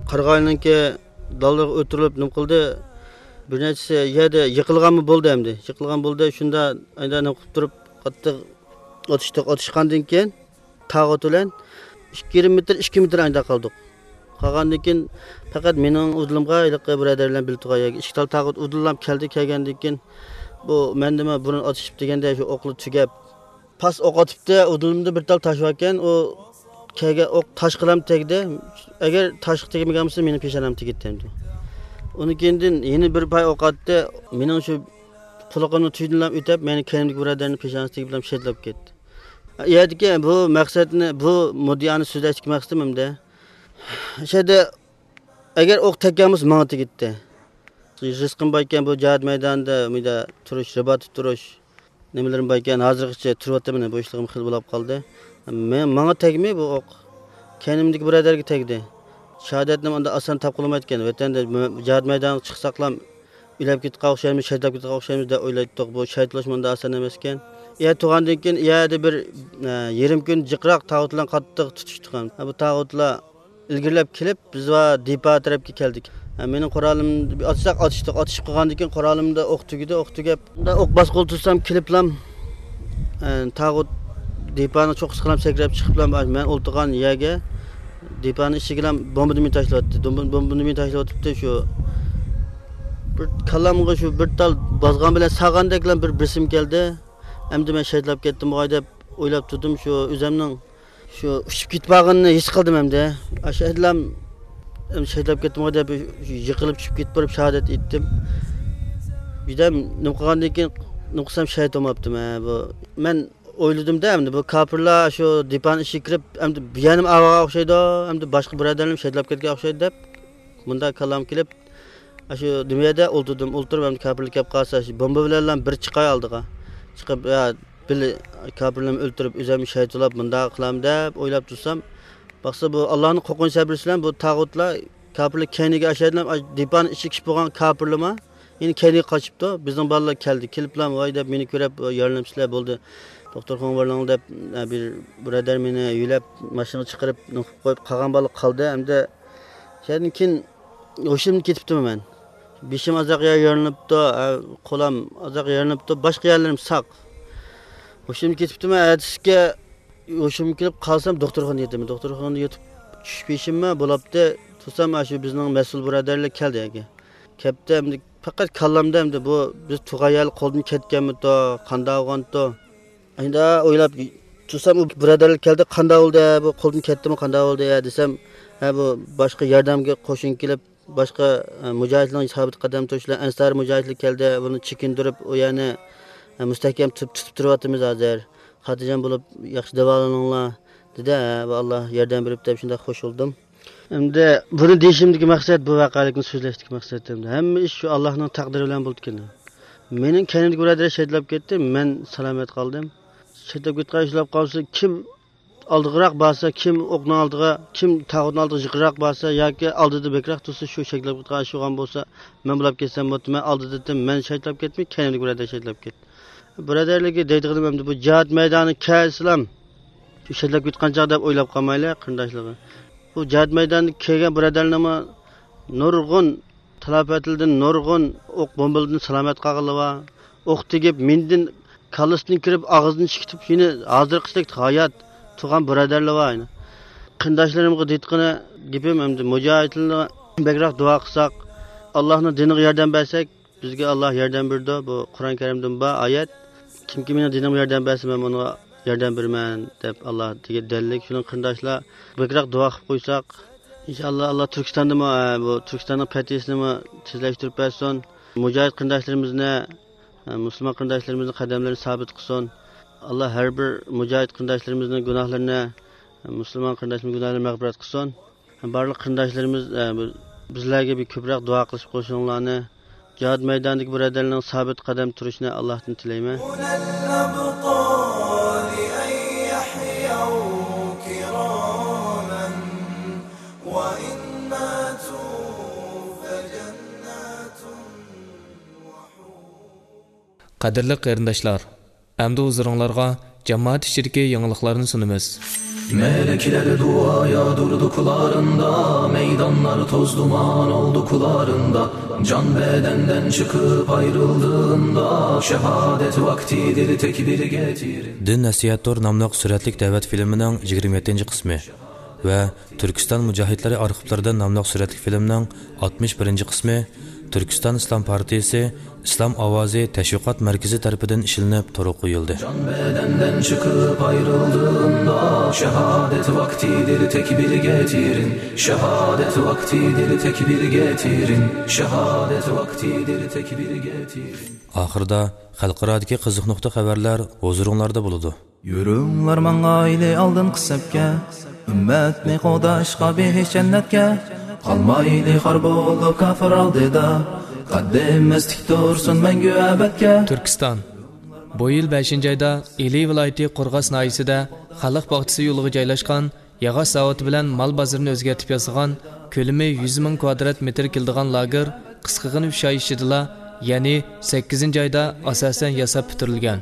Qarg'ayninki dallarga o'tirilib nim qildi. Bir nechasi yerda yiqilganmi bo'ldi endi. Yiqilgan bo'ldi, shunda ayda nim qilib turib qattiq otishgandan keyin tog'ot bilan 2 metr ayda qoldik. Qolgandan keyin faqat mening udilimga iliqqa birodarlar biltiga ikki tal tog'ot udillam kelgandan keyin bu men nima buni otishib deganda shu o'qli tugab pas o'q otibdi, udilimda bir tal tosh bor ekan, o kaga o'q tosh qilam tegdi. Agar tosh tegmagan bo'lsa meni peshonam tegibdi endi. Uni keyin yana bir pay o'q otdi. Mening shu quloqimni tuydinlam o'tib, meni kayimlik birodarning peshonasiga tegib bilan shetlab ketdi. Yerdiki bu maqsadni, bu mudiyani so'zlashga maqsadimda. Şeyde agar o'q tekkanimiz menga tegibdi. Rizqim bor ekan bu jihad maydonida, menda turish, ribat turish, nimalarim bor ekan, hozirgacha turyapman, bu ishligim xil bo'lib qoldi. Menga tegmay bu o'q. Kenimdagi birodarga tegdi. Shahodatni unda oson topqilmayotgan. Vatanda jihad maydoniga chiqsaqlam ilab ketib o'xshaymiz, shaytlab ketib o'xshaymiz deb o'ylaydik. Bu shaytlash menda oson emas ekan. Tug'andan keyin yerda bir yarim kun jiqroq tog'otlar qattiq tutishdigan. Bu tog'otlar ilgirlab kelib biz va depa tarafga keldik. Mening qoralimni otishib qolgandan keyin qoralimda o'q tugab o'q basqol tutsam keliblam tog'ot depani cho'q qilib sakrab chiqiblam men o'ltirgan yerga depani ishiga bombani tashlayapti. Bombani tashlayapti shu bir kallamga shu bir tal bozgan bilan sağgandaklan bir bisim keldi. Endi men shaytlab ketdim deb o'ylab turdim shu o'zimning shu uçup gitmağını his qildim endi. Ashadlam shaytlab ketdim deb yiqilib tushib ketib borib shahodat etdim. Birdan nim qilgandan keyin nim qilsam shahid bo'lmabdim. Bu men o'yladim-da endi bu kafirlar shu depan ishi kirib endi biyanim avaga o'xshaydi, endi boshqa birodarlarim shaytlab ketgan o'xshaydi deb bunda kallam kelib shu dunyoda o'ltirib endi kafirlik kelib qolsa bomba bilan bir chiqay oldiga. Chiqib bili kafirlarni o'ltirib o'zimni shaytolab bunda qilam deb o'ylab tursam, baqsa bu Allohning qo'rqinchi sabri bilan bu tag'utlar kafirlar kayniga ashadlam depan ichi kishib bo'lgan kafirlarma yine kayniga qochibdi. Bizning bolalar keliblar voy deb meni ko'rib yordamchilar bo'ldi. Doktorxona borlang deb bir birodar meni yulab mashina chiqarib qo'yib qolgan bola qoldi. Endi shundan keyin o'shim ketibdim men. Beshim azoq yorinibdi, qo'lim azoq yorinibdi, boshqa yerlarim saq. O'shim ketibdim, ertasiga o'shim kelib qolsam doktorxonaga yetaman. Doktorxonaga yetib tushib peshimma bo'libdi. Tursam shu bizning mas'ul birodarlar keldi aka. Kelibdi, endi faqat kallamda endi bu biz tug'ayal qo'ldan ketganmi-to, qanday bo'lgan-to. Endi o'ylab tursam u birodarlar keldi, qanday bo'ldi, bu qo'ldan ketdimi, qanday bo'ldi desam, bu boshqa yordamga qo'shin kelib boshqa mujohidlar sabit qadam turishlar, ansar mujohidlar keldi, buni chekindirib, u yana mustahkam tutib turyapmiz hozir. Xotirjam bo'lib yaxshi davolaninglar dedi. Va Alloh yordam berib deb shunda qo'shildim. Endi buni deyishimdagi maqsad bu voqelikni so'zlashdagi maqsadim. Hamma ish shu Allohning taqdiri bilan bo'ldi ekan. Mening kanimdagi birodar shaytlab ketdi, men salomat qoldim. Shaytlab ketgan ishlab qolsa kim oldiroq bo'lsa, kim o'qni oldiga, kim tog'otni oldiga jiqroq bo'lsa yoki oldida bekroq tursa shu shaytlab ketgan shugan bo'lsa, men bo'lib ketsam men oldida dedim, men shaytlab ketmay, kanimdagi birodar shaytlab ketdi. Birodarlarga deydiganim endi bu jihad maydoni kelsam shu shaytlab ketgan joy deb o'ylab qolmaylar qindoshligi. Bu jihad maydoniga kelgan birodarlarni nurg'un talafatildan nurg'un o'q bombalardan salomat qolganlar, o'q tegib mendin kallasdan kirib og'zidan chiqib shuni hozirqidek hayot turgan birodarlar bor. Qindoshlarimga deydigani gapim endi mujohidlarga bekroq duo qilsak, Allohning diniga yordam bersak, bizga Alloh yordam berdi. Bu Qur'on Karimdan bor oyat. Kimki meni dinimga yordam bersa, men unga yordam beraman deb Alloh degan dalillik. Shuning qindoshlar bekroq duo qilib qo'ysak, inshaalloh Alloh Turkistonni bu Turkistonning partiyasini tezlashtirib bersin. Mujohid qindoshlarimizni, musulmon qindoshlarimizni qadamlarini sabit qilsin. Alloh har bir mujohid qindoshlarimizning gunohlarini, musulmon qindoshlarimizning gunohlarini mag'firat qilsin. Barliq qindoshlarimiz bizlarga bir ko'proq duo qilib qo'yishinglarni, jihad maydonidagi birodarlarning sabit qadam turishini Allohdan tilayman. Qadrli qarindoshlar, endi o'zlaringizga jamoat ishidagi yangiliklarni sunamiz. Melekler duaya durdu kullarında, meydanlar toz duman oldu kullarında. Can bedenden çıkıp ayrıldığında, şehadet vaktidir tekbir getirin. Din Nasihattor namlıq suratlik dəvət filminin 27-ci qismi və Türkistan Mücahidləri arxivlərdən namlıq suratlik filminin 61-ci qismi Türkistan İslam Partiyası İslam Avazi Təşviqat Mərkəzi tərəfindən işlənib toruq qoyuldu. Can bedenden çıkıp ayrıldığında, şehadet vaktidir tekbir getirin. Şehadet vaktidir tekbir getirin. Şehadet vaktidir tekbir getirin. Axırda xalqaradakı qiziq xəbərlər huzuruңlarda buludu. Yürüңlar mаңайлы алдын qısıbga, ümmetni qodaşqa behiş cennetga. Qalmaylı xar bo'lib kafir oldida, qaddimiz tik tursin mangu abadga. Türkistan bu yil 5-oyda Ili viloyati Qo'rg'os noyisida xalq bog'chisi yo'liga joylashgan yog'och zavodi bilan mol bozorini o'zgartib yasagan, ko'lami 100 ming kvadrat metr keladigan lager qisqig'ini 3 oy ichida, ya'ni 8-oyda asosan yasab bitirilgan.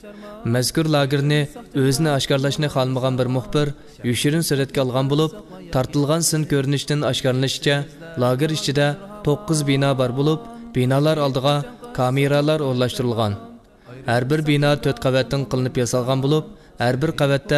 Mazkur lagerni o'zini oshkorlashni xohlamagan bir muxbir yoshirin suratga olgan bo'lib, tartilgan sin ko'rinishdan oshkorlanishicha, lager ichida 9 bino bor bo'lib, binolar oldiga kameralar o'rnashtirilgan. Har bir bino 4 qavatdan qilinib yasalgan bo'lib, har bir qavatda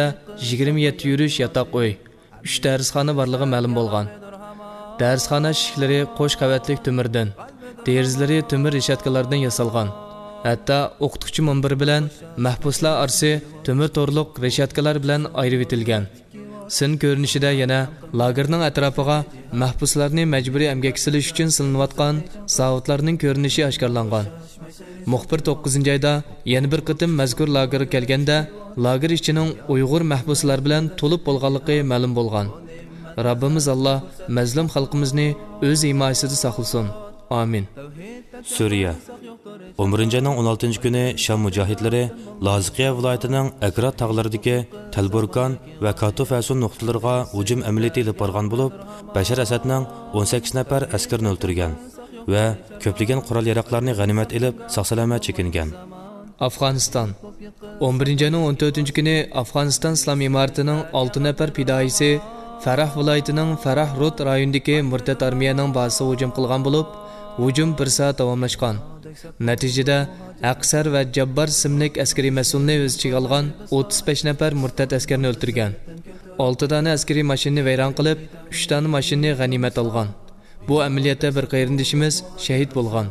27 yurish yotoq uy, 3 darsxona borligi ma'lum bo'lgan. Darsxona eshiklari qo'sh qavatlik temirdan, derazalari temir reshatkalardan yasalgan. Hatto o'qituvchi munbir bilan mahbuslar orasi temir to'rliq reshatkalar bilan ayirib etilgan. Sin ko'rinishida yana lagerning atrofiga mahbuslarni majburiy emgak silish uchun silinayotgan zavodlarning ko'rinishi oshkorlangan. Muxbir 9-oyda yana bir qitim mazkur lagerga kelganda, lager ichining Uyg'ur mahbuslar bilan to'lib bo'lganligi ma'lum bo'lgan. Rabbimiz Alloh mazlum xalqimizni o'z himoyasida saqlasin. Amin. Suriya 11-ayning 16-kuni Sham mujohidlari Laziqiya viloyatining Akrat tog'laridagi Talburkan va Katuf asun nuqtalariga hujum amaliyoti olib borgan bo'lib, Bashar Asadning 18 nafar askarni o'ldirgan va ko'plagan qurol-yarog'larni g'animat olib, sog'-salomat chekingan. Afg'oniston 11-ayning 14-kuni Afg'oniston islom imoratining 6 nafar fidoyisi Farah viloyatining Farah Rut rayonidagi murtad armiyaning bazasiga hujum qilgan bo'lib, hujum 1 soat davomlashgan. Natijada Aqsar va Jabbar ismli askariy mas'ulni o'z ichiga olgan 35 nafar murtad askarni o'ldirgan. 6 dona askariy mashinani vayron qilib, 3 dona mashinani g'animat olgan. Bu amaliyotda bir qayrindishimiz shahid bo'lgan.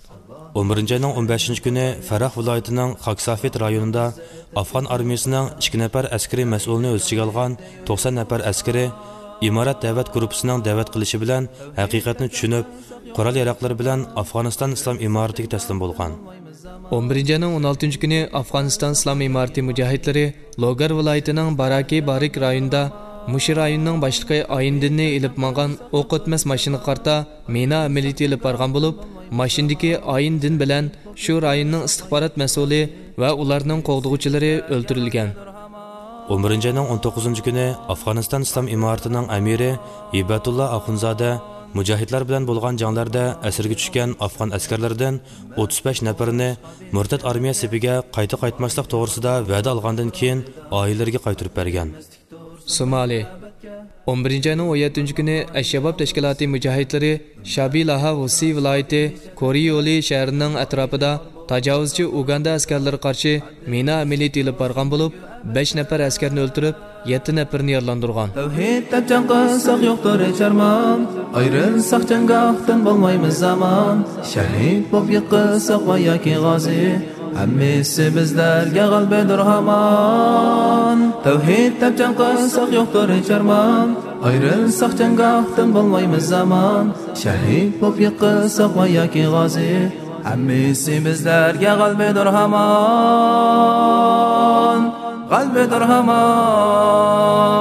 11-ayning 15-kuni Farah viloyatining Xaksafit rayonida Afg'on armiyasining 2 nafar askariy mas'ulni o'z ichiga olgan 90 nafar askari imorat da'vat guruhining da'vat qilishi bilan haqiqatni tushunib, qurol-yarog'lar bilan Afg'oniston islom imoratiga taslim bo'lgan. 11-ayning 16-kuni Afg'oniston islom imorati mujohidlari Logar viloyatining Baraki Barik rayonida Mushi rayonining boshlig'i Ayindinni ilib mangan o'q o'tmas mashina qarta mina amaliyoti ilib borgan bo'lib, mashinadagi Ayindin bilan shu rayonning istixborot mas'uli va ularning qo'g'duvchilari o'ldirilgan. 11-ayning 19-kuni Afg'oniston islom imoratining amiri Hibatulloh Axunzoda mujohidlar bilan bo'lgan janglarda asirga tushgan afg'on askarlaridan 35 nafarini murtad armiya sepiga qaytmaslik to'g'risida va'da olgandan keyin oilalariga qaytarib bergan. Somali 11-ayning 17-kuni Ash-Shabab tashkiloti mujohidlari Shabilaha Husi viloyati Koriyoli shahrining atrofida tajovuzchi Uganda askarlari qarshi mina amaliyoti olib borgan bo'lib, 5 nafar askarni o'ldirib, 7 nafarni yaralandirgan. Tavhidda chanqasak yo'qdir charman, ayrilsak janggohdan bo'lmaymiz zaman. Shahid bo'lib yiqilsak va yoki g'ozi, hammasi bizlarga g'albadir hamon. Tavhidda chanqasak yo'qdir charman, ayrilsak janggohdan bo'lmaymiz zaman. Shahid bo'lib yiqilsak va yoki g'ozi, hammasi bizlarga g'albadir hamon. Qalbidir hamon.